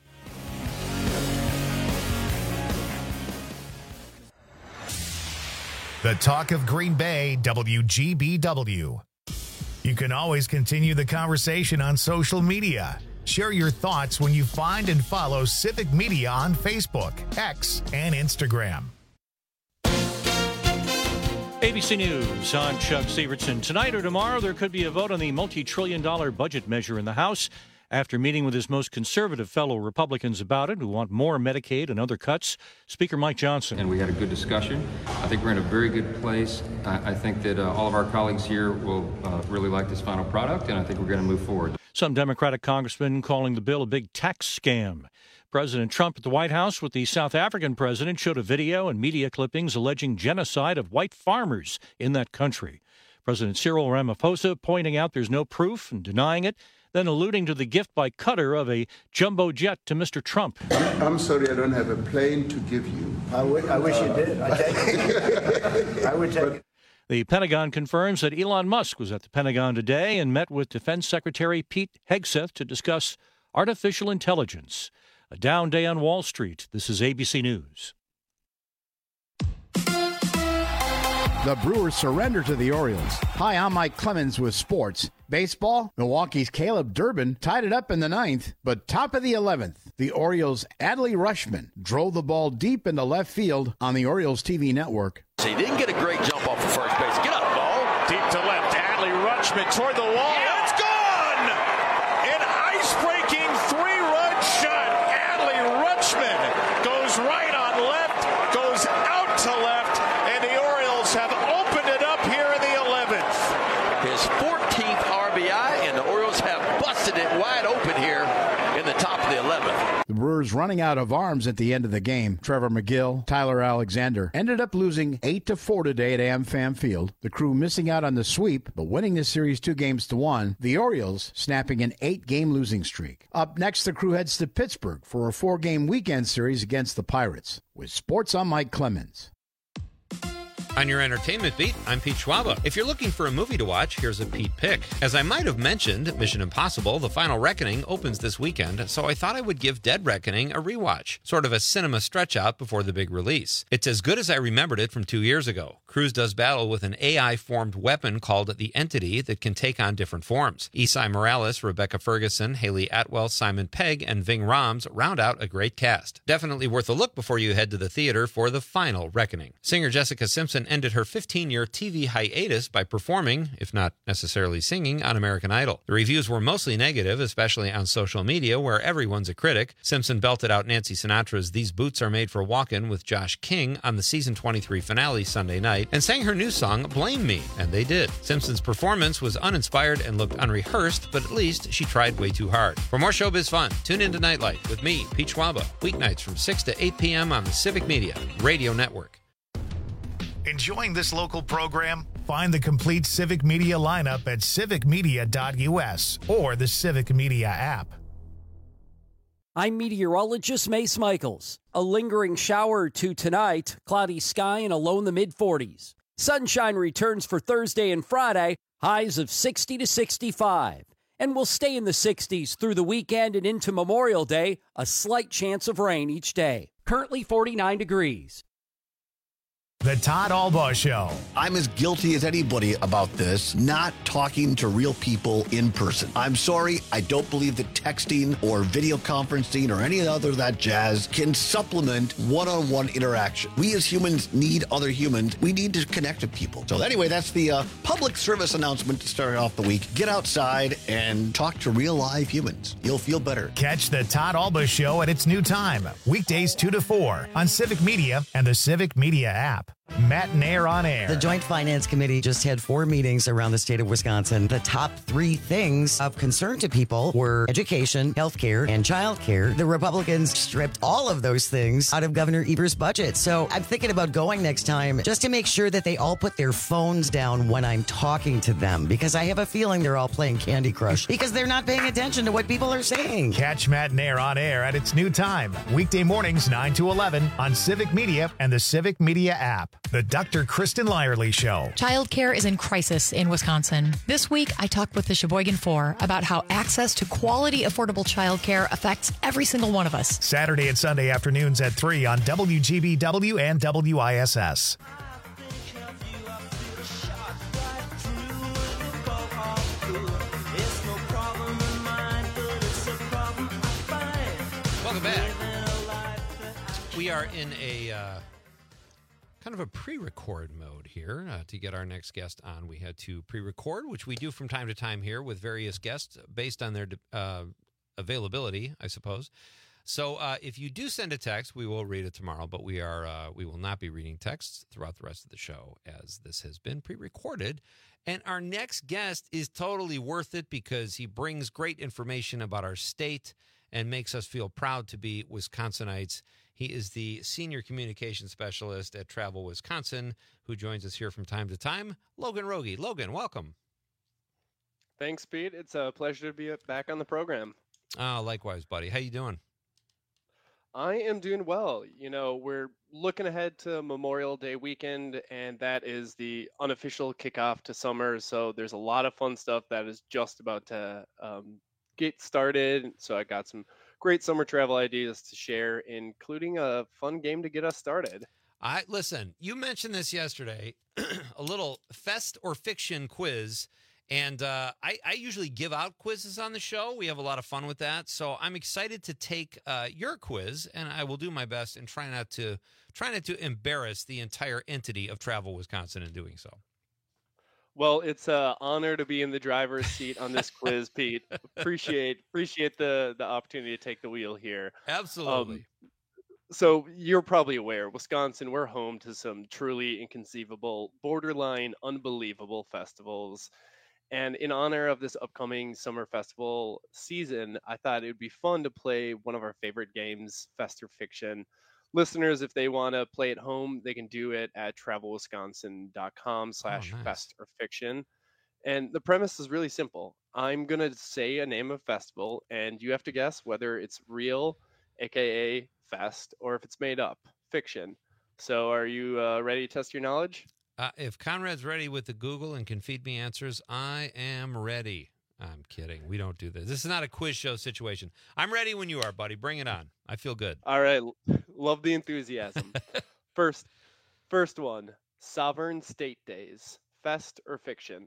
The talk of Green Bay, W G B W. You can always continue the conversation on social media. Share your thoughts when you find and follow Civic Media on Facebook, X, and Instagram. A B C News, I'm Chuck Severson. Tonight or tomorrow, there could be a vote on the multi-trillion dollar budget measure in the House. After meeting with his most conservative fellow Republicans about it, who want more Medicaid and other cuts, Speaker Mike Johnson. And we had a good discussion. I think we're in a very good place. I, I think that uh, all of our colleagues here will uh, really like this final product, and I think we're going to move forward. Some Democratic congressmen calling the bill a big tax scam. President Trump at the White House with the South African president showed a video and media clippings alleging genocide of white farmers in that country. President Cyril Ramaphosa pointing out there's no proof and denying it, then alluding to the gift by Qatar of a jumbo jet to Mister Trump. I'm sorry, I don't have a plane to give you. I, w- I wish uh, you did. I, take it. I would take it. The Pentagon confirms that Elon Musk was at the Pentagon today and met with Defense Secretary Pete Hegseth to discuss artificial intelligence. A down day on Wall Street. This is A B C News. The Brewers surrender to the Orioles. Hi, I'm Mike Clemens with sports. Baseball, Milwaukee's Caleb Durbin tied it up in the ninth, but top of the eleventh, the Orioles' Adley Rutschman drove the ball deep into left field on the Orioles T V network. He didn't get a great jump off of first base. Get up, ball. Deep to left, Adley Rutschman toward the wall. Yeah. It's gone! An ice-breaking three-run shot. Adley Rutschman goes right on left, goes out to left, and the Orioles have opened it up here in the eleventh. His fourteenth R B I, and the Orioles have busted it wide open here in the top of the eleventh. The Brewers running out of arms at the end of the game. Trevor McGill, Tyler Alexander ended up losing eight to four today at AmFam Field. The Crew missing out on the sweep, but winning the series two games to one. The Orioles snapping an eight-game losing streak. Up next, the Crew heads to Pittsburgh for a four-game weekend series against the Pirates. With sports, I'm Mike Clemens. On your entertainment beat, I'm Pete Schwaba. If you're looking for a movie to watch, here's a Pete pick. As I might have mentioned, Mission Impossible: The Final Reckoning opens this weekend, so I thought I would give Dead Reckoning a rewatch, sort of a cinema stretch out before the big release. It's as good as I remembered it from two years ago. Cruise does battle with an A I-formed weapon called the Entity that can take on different forms. Esai Morales, Rebecca Ferguson, Haley Atwell, Simon Pegg, and Ving Rhames round out a great cast. Definitely worth a look before you head to the theater for The Final Reckoning. Singer Jessica Simpson ended her fifteen-year T V hiatus by performing, if not necessarily singing, on American Idol. The reviews were mostly negative, especially on social media, where everyone's a critic. Simpson belted out Nancy Sinatra's These Boots Are Made for Walkin' with Josh King on the season twenty-three finale Sunday night, and sang her new song, Blame Me, and they did. Simpson's performance was uninspired and looked unrehearsed, but at least she tried way too hard. For more showbiz fun, tune into Nightlight with me, Pete Schwaba, weeknights from six to eight p.m. on the Civic Media Radio Network. Enjoying this local program? Find the complete Civic Media lineup at civic media dot u s or the Civic Media app. I'm meteorologist Mace Michaels. A lingering shower or two tonight, cloudy sky and a low in the mid-forties. Sunshine returns for Thursday and Friday, highs of sixty to sixty-five. And we'll stay in the sixties through the weekend and into Memorial Day, a slight chance of rain each day. Currently forty-nine degrees. The Todd Albaugh Show. I'm as guilty as anybody about this, not talking to real people in person. I'm sorry, I don't believe that texting or video conferencing or any other of that jazz can supplement one-on-one interaction. We as humans need other humans. We need to connect with people. So anyway, that's the uh, public service announcement to start off the week. Get outside and talk to real live humans. You'll feel better. Catch the Todd Albaugh Show at its new time, weekdays two to four on Civic Media and the Civic Media app. Matt and Air on Air. The Joint Finance Committee just had four meetings around the state of Wisconsin. The top three things of concern to people were education, healthcare, and childcare. The Republicans stripped all of those things out of Governor Evers' budget. So I'm thinking about going next time just to make sure that they all put their phones down when I'm talking to them, because I have a feeling they're all playing Candy Crush because they're not paying attention to what people are saying. Catch Matt and Air on Air at its new time, weekday mornings nine to eleven on Civic Media and the Civic Media app. The Doctor Kristen Lyerly Show. Childcare is in crisis in Wisconsin. This week, I talked with the Sheboygan Four about how access to quality, affordable childcare affects every single one of us. Saturday and Sunday afternoons at three on W G B W and W I S S. Welcome back. We are in a uh, kind of a pre-record mode here. Uh, to get our next guest on, we had to pre-record, which we do from time to time here with various guests based on their uh, availability, I suppose. So uh, if you do send a text, we will read it tomorrow, but we are uh, we will not be reading texts throughout the rest of the show, as this has been pre-recorded. And our next guest is totally worth it because he brings great information about our state and makes us feel proud to be Wisconsinites. He is the Senior Communication Specialist at Travel Wisconsin, who joins us here from time to time, Logan Rogie. Logan, welcome. Thanks, Pete. It's a pleasure to be back on the program. Uh, likewise, buddy. How you doing? I am doing well. You know, we're looking ahead to Memorial Day weekend, and that is the unofficial kickoff to summer. So there's a lot of fun stuff that is just about to um, get started. So I got some great summer travel ideas to share, including a fun game to get us started. I listen, you mentioned this yesterday, a little Fest or Fiction quiz. And uh, I, I usually give out quizzes on the show. We have a lot of fun with that. So I'm excited to take uh, your quiz, and I will do my best and try not to try not to embarrass the entire entity of Travel Wisconsin in doing so. Well, it's an honor to be in the driver's seat on this quiz, Pete. Appreciate appreciate the the opportunity to take the wheel here. Absolutely. Um, so you're probably aware, Wisconsin, we're home to some truly inconceivable, borderline unbelievable festivals. And in honor of this upcoming summer festival season, I thought it would be fun to play one of our favorite games, Fest or Fiction. Listeners, if they want to play at home, they can do it at travelwisconsin.com slash fest or fiction. And the premise is really simple. I'm going to say a name of festival, and you have to guess whether it's real, aka fest, or if it's made up, fiction. So are you uh, ready to test your knowledge? Uh, if Conrad's ready with the Google and can feed me answers, I am ready. I'm kidding. We don't do this. This is not a quiz show situation. I'm ready when you are, buddy. Bring it on. I feel good. All right. Love the enthusiasm. first, first one, Sovereign State Days, fest or fiction?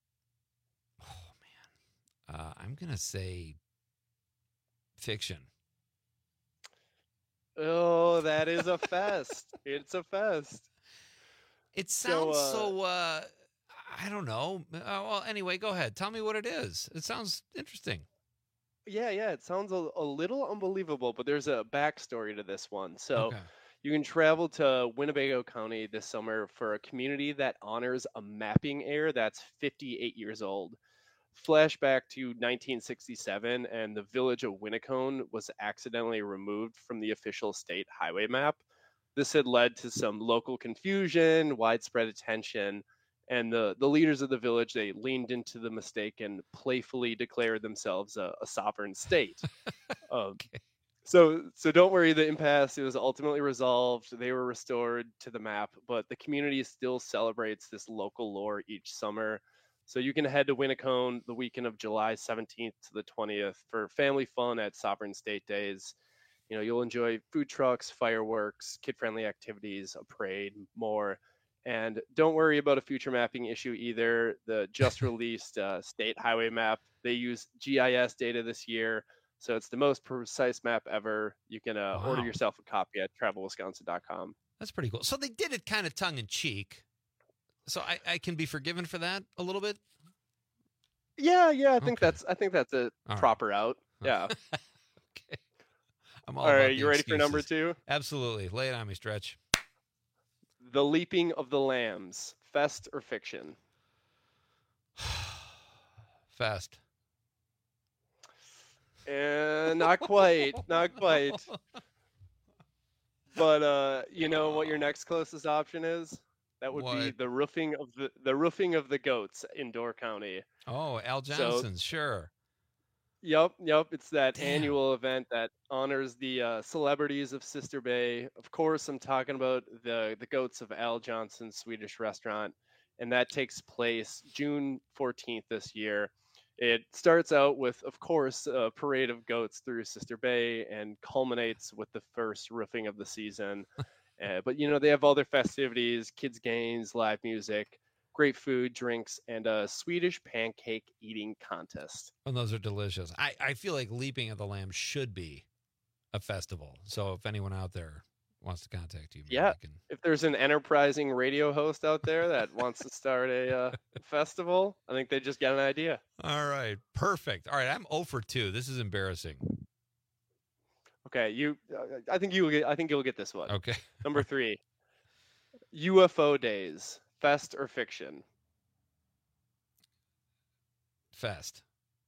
Oh, man. Uh, I'm going to say fiction. Oh, that is a fest. It's a fest. It sounds so, So, uh, so uh, I don't know. Uh, well, anyway, go ahead. Tell me what it is. It sounds interesting. Yeah, yeah, it sounds a, a little unbelievable, but there's a backstory to this one. So Okay. you can travel to Winnebago County this summer for a community that honors a mapping heir that's fifty-eight years old. Flashback to nineteen sixty-seven, and the village of Winnacone was accidentally removed from the official state highway map. This had led to some local confusion, widespread attention, and the, the leaders of the village, they leaned into the mistake and playfully declared themselves a, a sovereign state. um, so so don't worry, the impasse, it was ultimately resolved. They were restored to the map, but the community still celebrates this local lore each summer. So you can head to Winnacone the weekend of July seventeenth to the twentieth for family fun at Sovereign State Days. You know, you'll enjoy food trucks, fireworks, kid-friendly activities, a parade, more. And don't worry about a future mapping issue either. The just released uh, state highway map, they use G I S data this year. So it's the most precise map ever. You can uh, Wow. order yourself a copy at travel wisconsin dot com. That's pretty cool. So they did it kind of tongue in cheek. So I, I can be forgiven for that a little bit. Yeah, yeah, I think that's I think that's a All right. proper out. Yeah. Okay. I'm all, All about right, the you ready for number excuses. two? Absolutely. Lay it on me, Stretch. The Leaping of the Lambs, Fest or Fiction? Fest. And not quite, not quite. But uh, you know what your next closest option is? That would be What? the roofing of the the roofing of the goats in Door County. Oh, Al So- Johnson, sure. Yep, yep. It's that annual event that honors the uh, celebrities of Sister Bay. Of course, I'm talking about the the goats of Al Johnson's Swedish restaurant, and that takes place June fourteenth this year. It starts out with, of course, a parade of goats through Sister Bay and culminates with the first roofing of the season. uh, but you know, they have all their festivities, kids games, live music, great food, drinks, and a Swedish pancake eating contest. And those are delicious. I, I feel like Leaping of the Lamb should be a festival. So if anyone out there wants to contact you, maybe Yeah, you can. if there's an enterprising radio host out there that wants to start a uh, festival, I think they just get an idea. All right, perfect. All right, I'm zero for two. This is embarrassing. Okay, you. Uh, I think you. will get I think you'll get this one. Okay. Number three. U F O days, fest or fiction? Fest.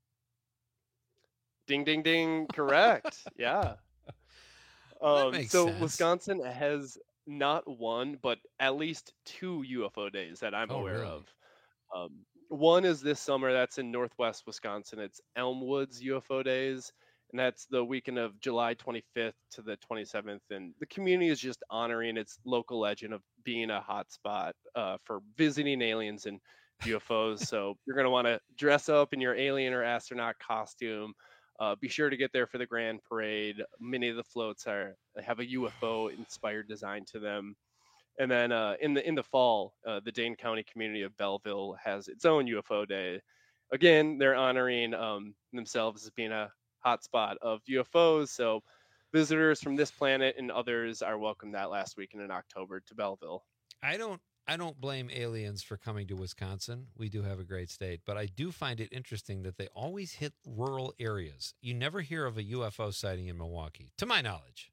Ding, ding, ding. Correct. Yeah. Um, makes so sense. Wisconsin has not one, but at least two U F O days that I'm Oh, aware really? of. Um, one is this summer. That's in Northwest Wisconsin. It's Elmwoods U F O Days, and that's the weekend of July twenty-fifth to the twenty-seventh. And the community is just honoring its local legend of being a hotspot uh, for visiting aliens and U F Os. So you're going to want to dress up in your alien or astronaut costume. Uh, be sure to get there for the grand parade. Many of the floats are have a U F O inspired design to them. And then uh, in the in the fall, uh, the Dane County community of Belleville has its own U F O day. Again, they're honoring um, themselves as being a hotspot of U F Os. So visitors from this planet and others are welcome that last weekend in October to Belleville. I don't I don't blame aliens for coming to Wisconsin. We do have a great state, but I do find it interesting that they always hit rural areas. You never hear of a U F O sighting in Milwaukee, to my knowledge.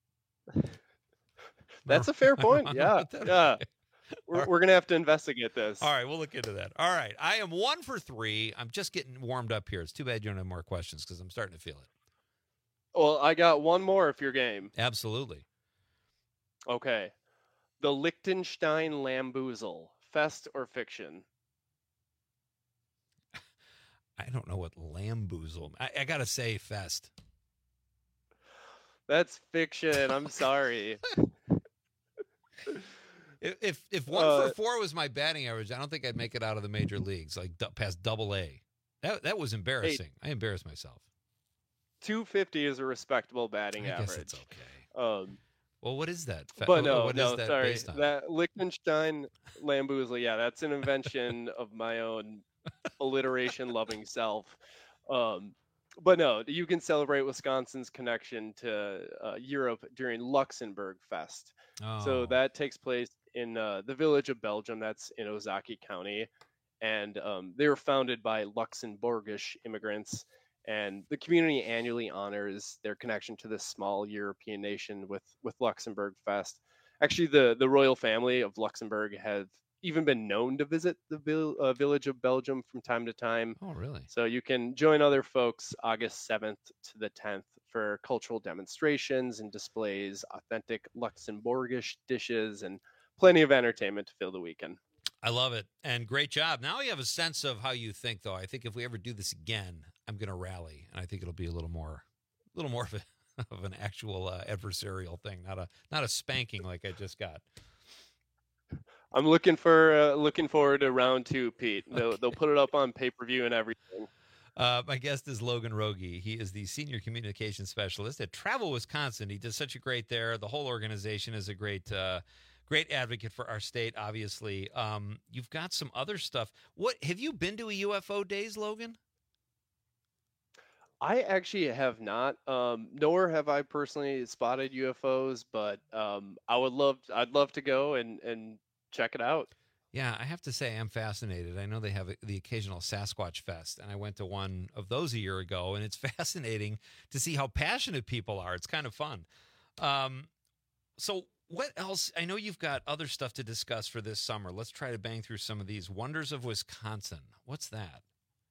That's a fair point. I don't Yeah, know what that yeah. is. We're, we're gonna have to investigate this. All right, we'll look into that. All right, I am one for three. I'm just getting warmed up here. It's too bad you don't have more questions because I'm starting to feel it. Well, I got one more if you're game. Absolutely. Okay. The Liechtenstein Lamboozle, fest or fiction? I don't know what lamboozle. I, I gotta say, fest. That's fiction. I'm sorry. If if, if one Uh, for four was my batting average, I don't think I'd make it out of the major leagues, like du- past double A. That that was embarrassing. I embarrassed myself. two fifty is a respectable batting I average. guess it's okay. Um, Well, what is that? Fe- but wh- no, what is no, that sorry. based on? That Liechtenstein Lamboozle, yeah, that's an invention of my own alliteration-loving self. Um, but no, you can celebrate Wisconsin's connection to uh, Europe during Luxembourg Fest. So Oh. that takes place in uh, the village of Belgium. That's in Ozaukee County, and um, they were founded by Luxembourgish immigrants. And the community annually honors their connection to this small European nation with with Luxembourg Fest. Actually, the the royal family of Luxembourg have even been known to visit the vil- uh, village of Belgium from time to time. Oh, really? So you can join other folks August seventh to the tenth for cultural demonstrations and displays, authentic Luxembourgish dishes, and plenty of entertainment to fill the weekend. I love it. And great job. Now we have a sense of how you think, though. I think if we ever do this again, I'm going to rally. And I think it'll be a little more, a little more of, a, of an actual uh, adversarial thing, not a not a spanking like I just got. I'm looking for uh, looking forward to round two, Pete. They'll they'll put it up on pay per view and everything. Uh, my guest is Logan Rogie. He is the Senior Communications Specialist at Travel Wisconsin. He does such a great there. The whole organization is a great uh, great advocate for our state, obviously. Um, you've got some other stuff. What have you been to a U F O Days, Logan? I actually have not, um, nor have I personally spotted U F Os, but um, I would love, I'd love to go and, and check it out. Yeah, I have to say I'm fascinated. I know they have a, the occasional Sasquatch Fest, and I went to one of those a year ago, and it's fascinating to see how passionate people are. It's kind of fun. Um, so what else? I know you've got other stuff to discuss for this summer. Let's try to bang through some of these. Wonders of Wisconsin. What's that?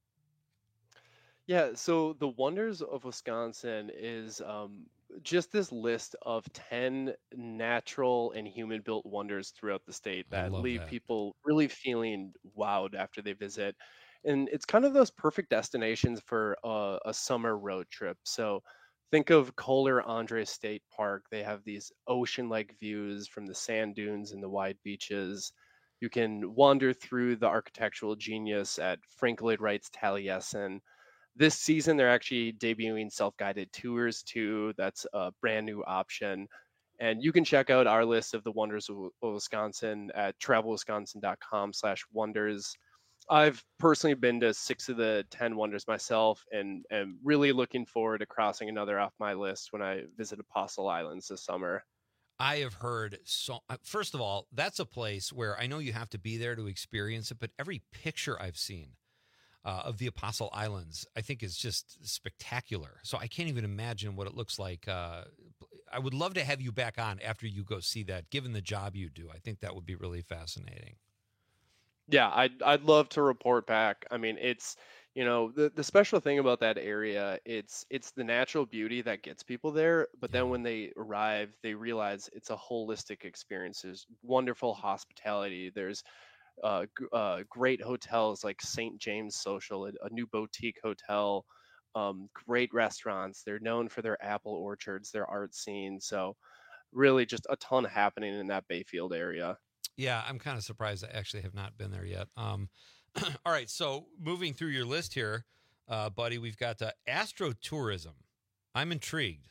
Yeah, so the Wonders of Wisconsin is um, just this list of ten natural and human-built wonders throughout the state I that love leave that. people really feeling wowed after they visit. And it's kind of those perfect destinations for a, a summer road trip. So think of Kohler Andre State Park. They have these ocean-like views from the sand dunes and the wide beaches. You can wander through the architectural genius at Frank Lloyd Wright's Taliesin. This season, they're actually debuting self-guided tours too. That's a brand new option. And you can check out our list of the wonders of of Wisconsin at travel wisconsin dot com slash wonders. I've personally been to six of the ten wonders myself and am really looking forward to crossing another off my list when I visit Apostle Islands this summer. I have heard so. uh, First of all, that's a place where I know you have to be there to experience it, but every picture I've seen uh, of the Apostle Islands, I think, is just spectacular. So I can't even imagine what it looks like. Uh, I would love to have you back on after you go see that, given the job you do. I think that would be really fascinating. Yeah, I'd I'd love to report back. I mean, it's you know the the special thing about that area, it's it's the natural beauty that gets people there. But then when they arrive, they realize it's a holistic experience. There's wonderful hospitality. There's uh, g- uh, great hotels like Saint James Social, a, a new boutique hotel. Um, great restaurants. They're known for their apple orchards, their art scene. So really, just a ton happening in that Bayfield area. Yeah, I'm kind of surprised I actually have not been there yet. Um, all right, so moving through your list here, uh, buddy, we've got uh, astrotourism. I'm intrigued.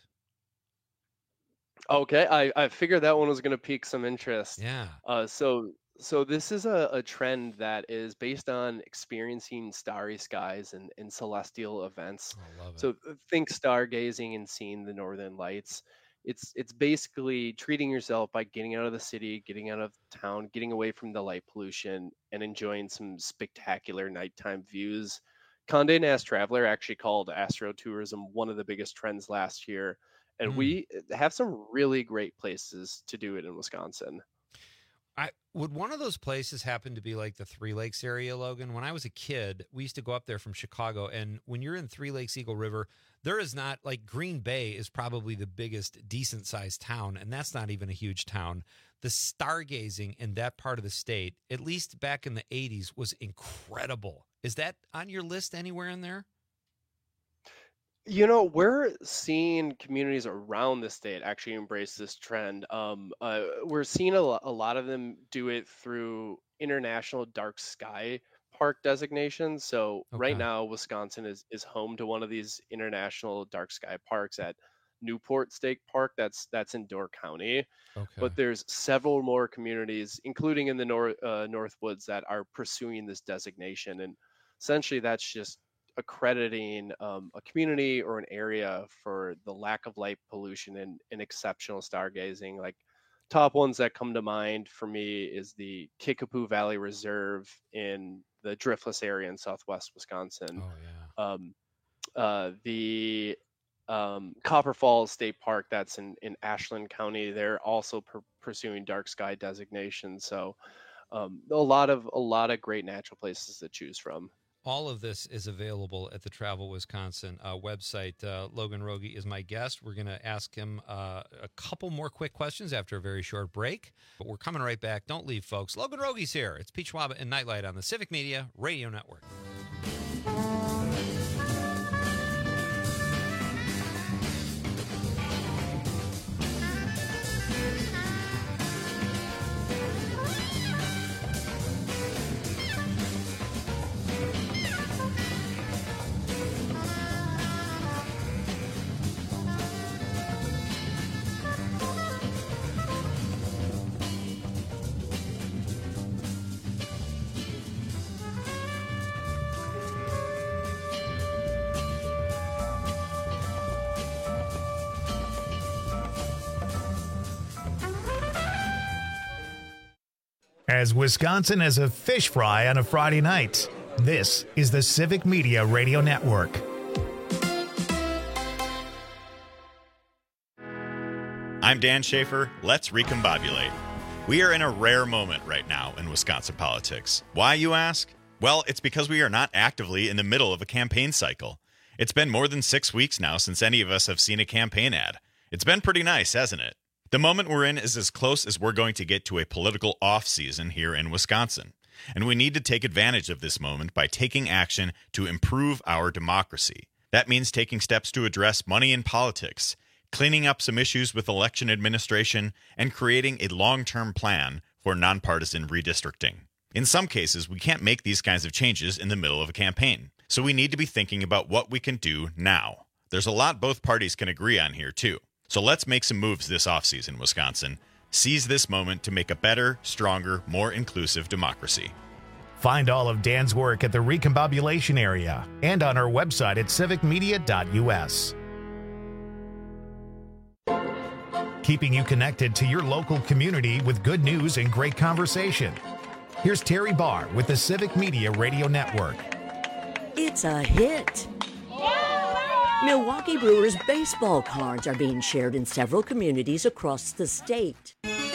Okay, I, I figured that one was going to pique some interest. Yeah. Uh, so so this is a, a trend that is based on experiencing starry skies and, and celestial events. I love it. So uh, think stargazing and seeing the northern lights. It's it's basically treating yourself by getting out of the city, getting out of town, getting away from the light pollution, and enjoying some spectacular nighttime views. Condé Nast Traveler actually called astrotourism one of the biggest trends last year, and Mm. we have some really great places to do it in Wisconsin. I would one of those places happen to be like the Three Lakes area, Logan? When I was a kid, we used to go up there from Chicago, and when you're in Three Lakes Eagle River, there is not like Green Bay is probably the biggest decent sized town, and that's not even a huge town. The stargazing in that part of the state, at least back in the eighties, was incredible. Is that on your list anywhere in there? You know, we're seeing communities around the state actually embrace this trend. Um, uh, we're seeing a, lo- a lot of them do it through international dark sky park designations. So right Okay. now, Wisconsin is is home to one of these international dark sky parks at Newport State Park. That's that's in Door County. Okay. But there's several more communities, including in the North uh, Northwoods, that are pursuing this designation. And essentially, that's just accrediting um, a community or an area for the lack of light pollution and, and exceptional stargazing. Like top ones that come to mind for me is the Kickapoo Valley Reserve in the Driftless area in southwest Wisconsin. Oh yeah. Um, uh, the um, Copper Falls State Park that's in, in Ashland County. They're also pur- pursuing dark sky designation. So um, a lot of a lot of great natural places to choose from. All of this is available at the Travel Wisconsin uh, website. Uh, Logan Rogie is my guest. We're going to ask him uh, a couple more quick questions after a very short break, but we're coming right back. Don't leave, folks. Logan Rogie's here. It's Pete Schwab and Nightlight on the Civic Media Radio Network. As Wisconsin as a fish fry on a Friday night. This is the Civic Media Radio Network. I'm Dan Schaefer. Let's recombobulate. We are in a rare moment right now in Wisconsin politics. Why, you ask? Well, it's because we are not actively in the middle of a campaign cycle. It's been more than six weeks now since any of us have seen a campaign ad. It's been pretty nice, hasn't it? The moment we're in is as close as we're going to get to a political off-season here in Wisconsin. And we need to take advantage of this moment by taking action to improve our democracy. That means taking steps to address money in politics, cleaning up some issues with election administration, and creating a long-term plan for nonpartisan redistricting. In some cases, we can't make these kinds of changes in the middle of a campaign, so we need to be thinking about what we can do now. There's a lot both parties can agree on here, too. So let's make some moves this offseason, Wisconsin. Seize this moment to make a better, stronger, more inclusive democracy. Find all of Dan's work at the Recombobulation area and on our website at civic media dot u s. Keeping you connected to your local community with good news and great conversation. Here's Terry Barr with the Civic Media Radio Network. It's a hit. Milwaukee Brewers baseball cards are being shared in several communities across the state.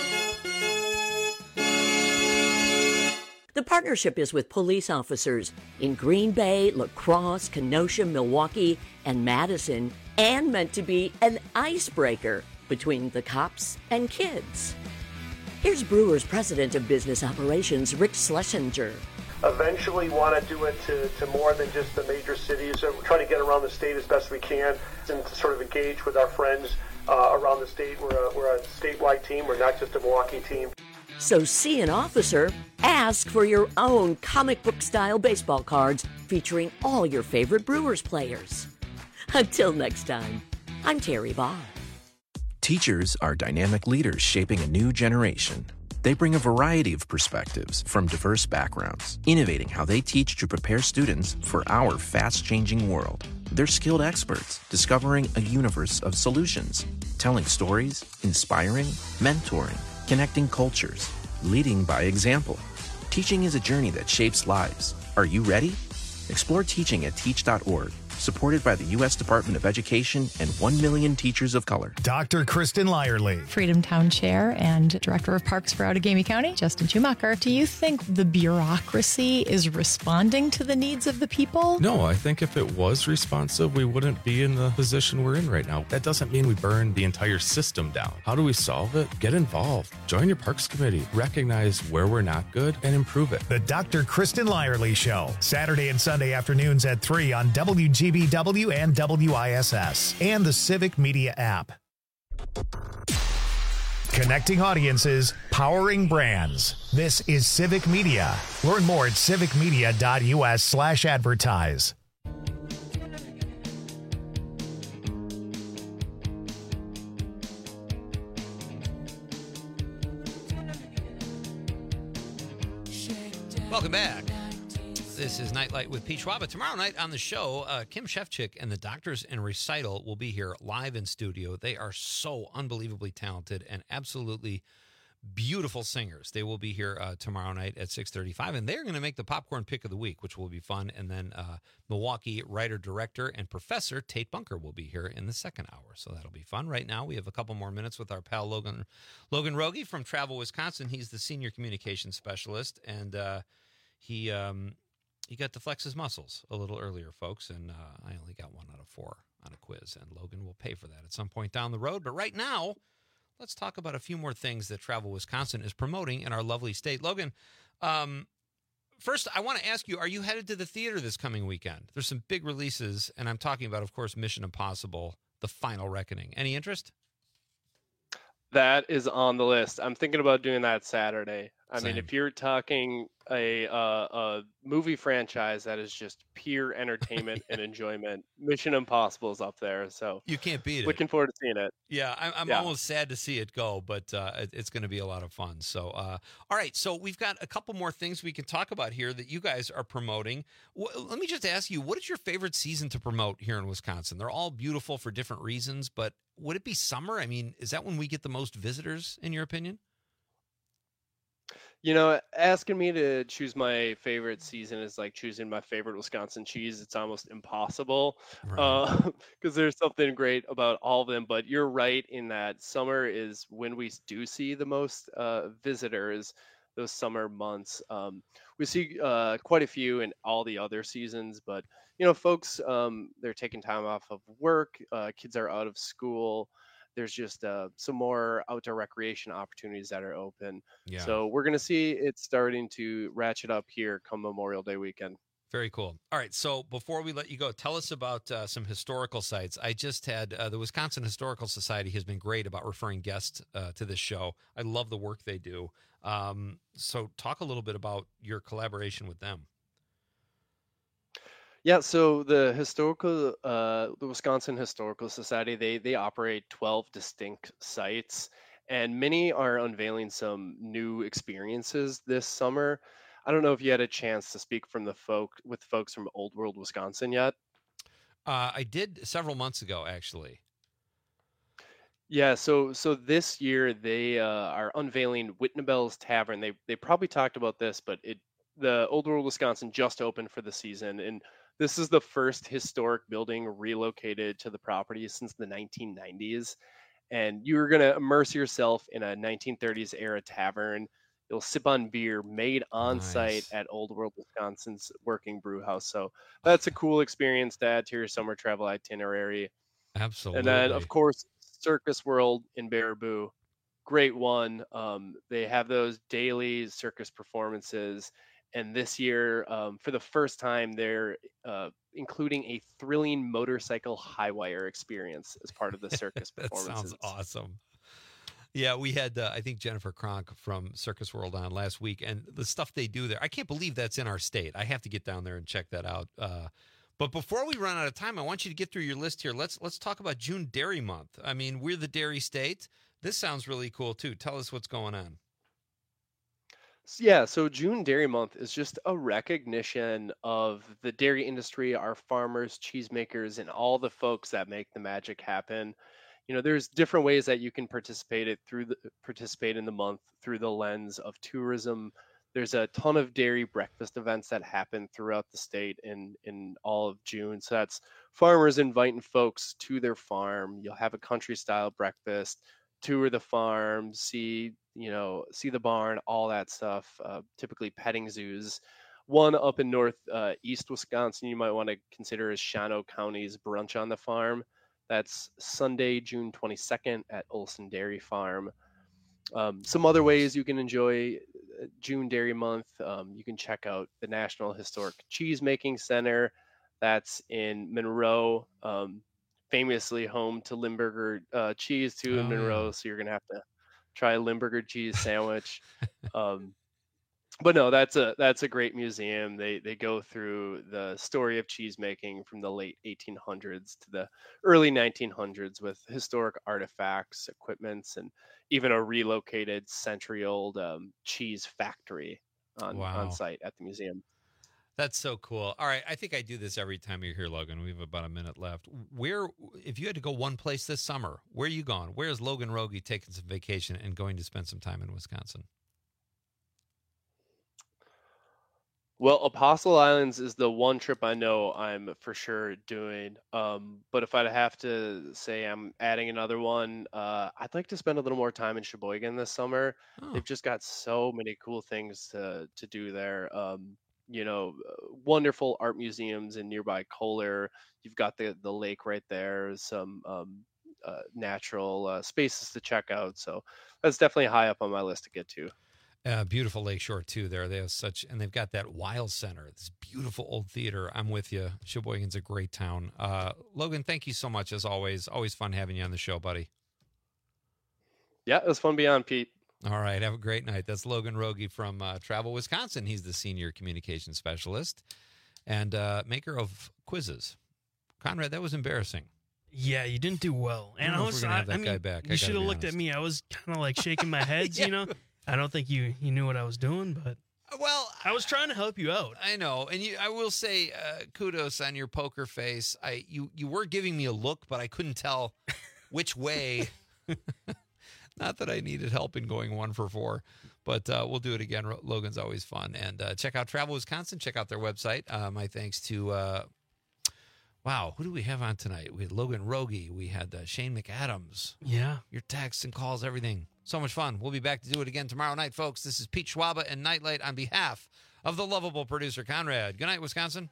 The partnership is with police officers in Green Bay, La Crosse, Kenosha, Milwaukee, and Madison, and meant to be an icebreaker between the cops and kids. Here's Brewers President of Business Operations, Rich Schlesinger. Eventually want to do it to, to more than just the major cities. So we're trying to get around the state as best we can and to sort of engage with our friends uh, around the state. We're a, we're a statewide team. We're not just a Milwaukee team. So see an officer, ask for your own comic book style baseball cards featuring all your favorite Brewers players. Until next time, I'm Terry Barr. Teachers are dynamic leaders shaping a new generation. They bring a variety of perspectives from diverse backgrounds, innovating how they teach to prepare students for our fast-changing world. They're skilled experts, discovering a universe of solutions, telling stories, inspiring, mentoring, connecting cultures, leading by example. Teaching is a journey that shapes lives. Are you ready? Explore teaching at teach dot org. Supported by the U S Department of Education and one million teachers of color. Doctor Kristen Lyerly. Freedom Town Chair and Director of Parks for Outagamie County, Justin Schumacher. Do you think the bureaucracy is responding to the needs of the people? No, I think if it was responsive, we wouldn't be in the position we're in right now. That doesn't mean we burn the entire system down. How do we solve it? Get involved. Join your Parks Committee. Recognize where we're not good and improve it. The Doctor Kristen Lyerly Show. Saturday and Sunday afternoons at three on W G B W and W I S S and the Civic Media app. Connecting audiences, powering brands. This is Civic Media. Learn more at civic media dot u s slash advertise. Welcome back. This is Nightlight with Pete Schwaba. Tomorrow night on the show, uh, Kim Shefchick and the Doctors in Recital will be here live in studio. They are so unbelievably talented and absolutely beautiful singers. They will be here uh, tomorrow night at six thirty-five, and they're going to make the popcorn pick of the week, which will be fun. And then uh, Milwaukee writer, director, and professor Tate Bunker will be here in the second hour, so that'll be fun. Right now, we have a couple more minutes with our pal Logan Logan Rogie from Travel Wisconsin. He's the senior communications specialist, and uh, he um, he got to flex his muscles a little earlier, folks, and uh, I only got one out of four on a quiz, and Logan will pay for that at some point down the road. But right now, let's talk about a few more things that Travel Wisconsin is promoting in our lovely state. Logan, um, first, I want to ask you, are you headed to the theater this coming weekend? There's some big releases, and I'm talking about, of course, Mission Impossible, The Final Reckoning. Any interest? That is on the list. I'm thinking about doing that Saturday. I Same. mean, if you're talking a, uh, a movie franchise that is just pure entertainment and enjoyment, Mission Impossible is up there. So you can't beat it. Looking forward to seeing it. Yeah, I'm, I'm Yeah. almost sad to see it go, but uh, it, it's going to be a lot of fun. So, uh, all right, so we've got a couple more things we can talk about here that you guys are promoting. W- let me just ask you, what is your favorite season to promote here in Wisconsin? They're all beautiful for different reasons, but would it be summer? I mean, is that when we get the most visitors, in your opinion? You know, asking me to choose my favorite season is like choosing my favorite Wisconsin cheese. It's almost impossible because Right. uh, there's something great about all of them. But you're right in that summer is when we do see the most uh, visitors, those summer months. Um, we see uh, quite a few in all the other seasons, but, you know, folks, um, they're taking time off of work, uh, kids are out of school. There's just uh, some more outdoor recreation opportunities that are open. Yeah. So we're going to see it starting to ratchet up here come Memorial Day weekend. Very cool. All right, so before we let you go, tell us about uh, some historical sites. I just had uh, the Wisconsin Historical Society has been great about referring guests uh, to this show. I love the work they do. Um, so talk a little bit about your collaboration with them. Yeah, so the historical, uh, the Wisconsin Historical Society, they they operate twelve distinct sites, and many are unveiling some new experiences this summer. I don't know if you had a chance to speak from the folk with folks from Old World, Wisconsin yet. Uh, I did several months ago, actually. Yeah, so so this year they uh, are unveiling Whitnabell's Tavern. They they probably talked about this, but it the Old World Wisconsin just opened for the season, and this is the first historic building relocated to the property since the nineteen nineties. And you're going to immerse yourself in a nineteen thirties era tavern. You'll sip on beer made on site Nice. at Old World Wisconsin's working brew house. So that's a cool experience to add to your summer travel itinerary. Absolutely. And then, of course, Circus World in Baraboo, great one. Um, they have those daily circus performances. And this year, um, for the first time, they're uh, including a thrilling motorcycle high wire experience as part of the circus That performances. sounds awesome. Yeah, we had, uh, I think, Jennifer Kronk from Circus World on last week, and the stuff they do there, I can't believe that's in our state. I have to get down there and check that out. Uh, but before we run out of time, I want you to get through your list here. Let's let's talk about June Dairy Month. I mean, we're the dairy state. This sounds really cool, too. Tell us what's going on. S- Yeah, so June Dairy Month is just a recognition of the dairy industry, our farmers, cheesemakers, and all the folks that make the magic happen. You know, there's different ways that you can participate it through the participate in the month through the lens of tourism. There's a ton of dairy breakfast events that happen throughout the state in in all of June. So that's farmers inviting folks to their farm. You'll have a country style breakfast, tour the farm, see, you know, see the barn, all that stuff. Uh, typically petting zoos. One up in north uh, east Wisconsin you might want to consider is Shawano County's Brunch on the Farm. That's Sunday, June twenty-second at Olson Dairy Farm. Um, some other ways you can enjoy uh, June Dairy Month. Um, you can check out the National Historic Cheese Making Center. That's in Monroe, um, famously home to Limburger uh, cheese too in Oh, Monroe. yeah. So you're gonna have to try a Limburger cheese sandwich. Um, but no, that's a that's a great museum. They they go through the story of cheese making from the late eighteen hundreds to the early nineteen hundreds with historic artifacts, equipments, and even a relocated century-old um, cheese factory on Wow. on site at the museum. That's so cool. All right, I think I do this every time you're here, Logan. We have about a minute left. Where, if you had to go one place this summer, where are you going? Where is Logan Rogie taking some vacation and going to spend some time in Wisconsin? Well, Apostle Islands is the one trip I know I'm for sure doing. Um, but if I'd have to say I'm adding another one, uh, I'd like to spend a little more time in Sheboygan this summer. Oh, They've just got so many cool things to to do there. Um, you know, uh, wonderful art museums in nearby Kohler. You've got the the lake right there. Some um, uh, natural uh, spaces to check out. So that's definitely high up on my list to get to. uh, beautiful lakeshore too. There, they have such, and they've got that Wild Center, this beautiful old theater. I'm with you. Sheboygan's a great town. Uh, Logan, thank you so much as always. Always fun having you on the show, buddy. Yeah, it was fun being on, Pete. All right, have a great night. That's Logan Rogie from uh, Travel Wisconsin. He's the senior communication specialist and uh, maker of quizzes. Conrad, that was embarrassing. Yeah, you didn't do well. I And don't I know if was, we're gonna I, have that I mean, guy back. I you gotta should have be looked at honest. me. I was kind of like shaking my head, you know. I don't think you you knew what I was doing, but well, I was trying to help you out. I know, and you, I will say uh, kudos on your poker face. I you you were giving me a look, but I couldn't tell which way. Not that I needed help in going one for four, But uh, we'll do it again. Logan's always fun. And uh, check out Travel Wisconsin. Check out their website. Uh, my thanks to, uh, wow, who do we have on tonight? We had Logan Rogie. We had uh, Shane McAdams. Yeah. Your texts and calls, everything. So much fun. We'll be back to do it again tomorrow night, folks. This is Pete Schwaba and Nightlight on behalf of the lovable producer, Conrad. Good night, Wisconsin.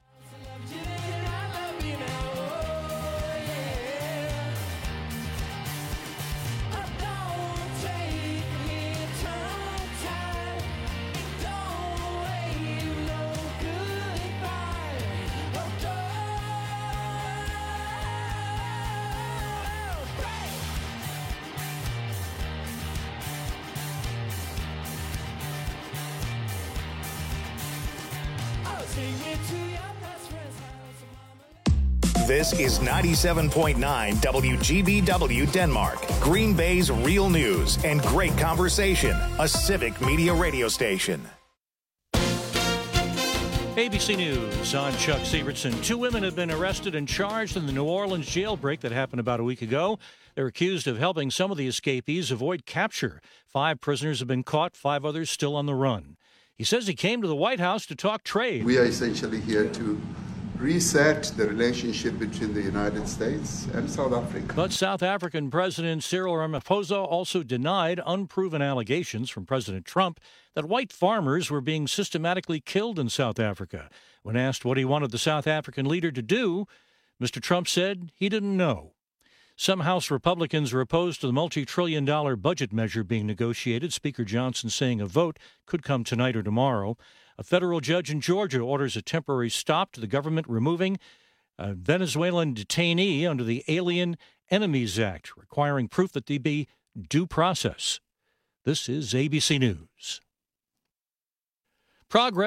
This is ninety-seven point nine W G B W Denmark, Green Bay's real news and great conversation, a civic media radio station. A B C News, I'm Chuck Severson. Two women have been arrested and charged in the New Orleans jailbreak that happened about a week ago. They're accused of helping some of the escapees avoid capture. Five prisoners have been caught, five others still on the run. He says he came to the White House to talk trade. We are essentially here to reset the relationship between the United States and South Africa. But South African President Cyril Ramaphosa also denied unproven allegations from President Trump that white farmers were being systematically killed in South Africa. When asked what he wanted the South African leader to do, Mister Trump said he didn't know. Some House Republicans are opposed to the multi-trillion dollar budget measure being negotiated, Speaker Johnson saying a vote could come tonight or tomorrow. A federal judge in Georgia orders a temporary stop to the government removing a Venezuelan detainee under the Alien Enemies Act, requiring proof that there be due process. This is A B C News. Progress.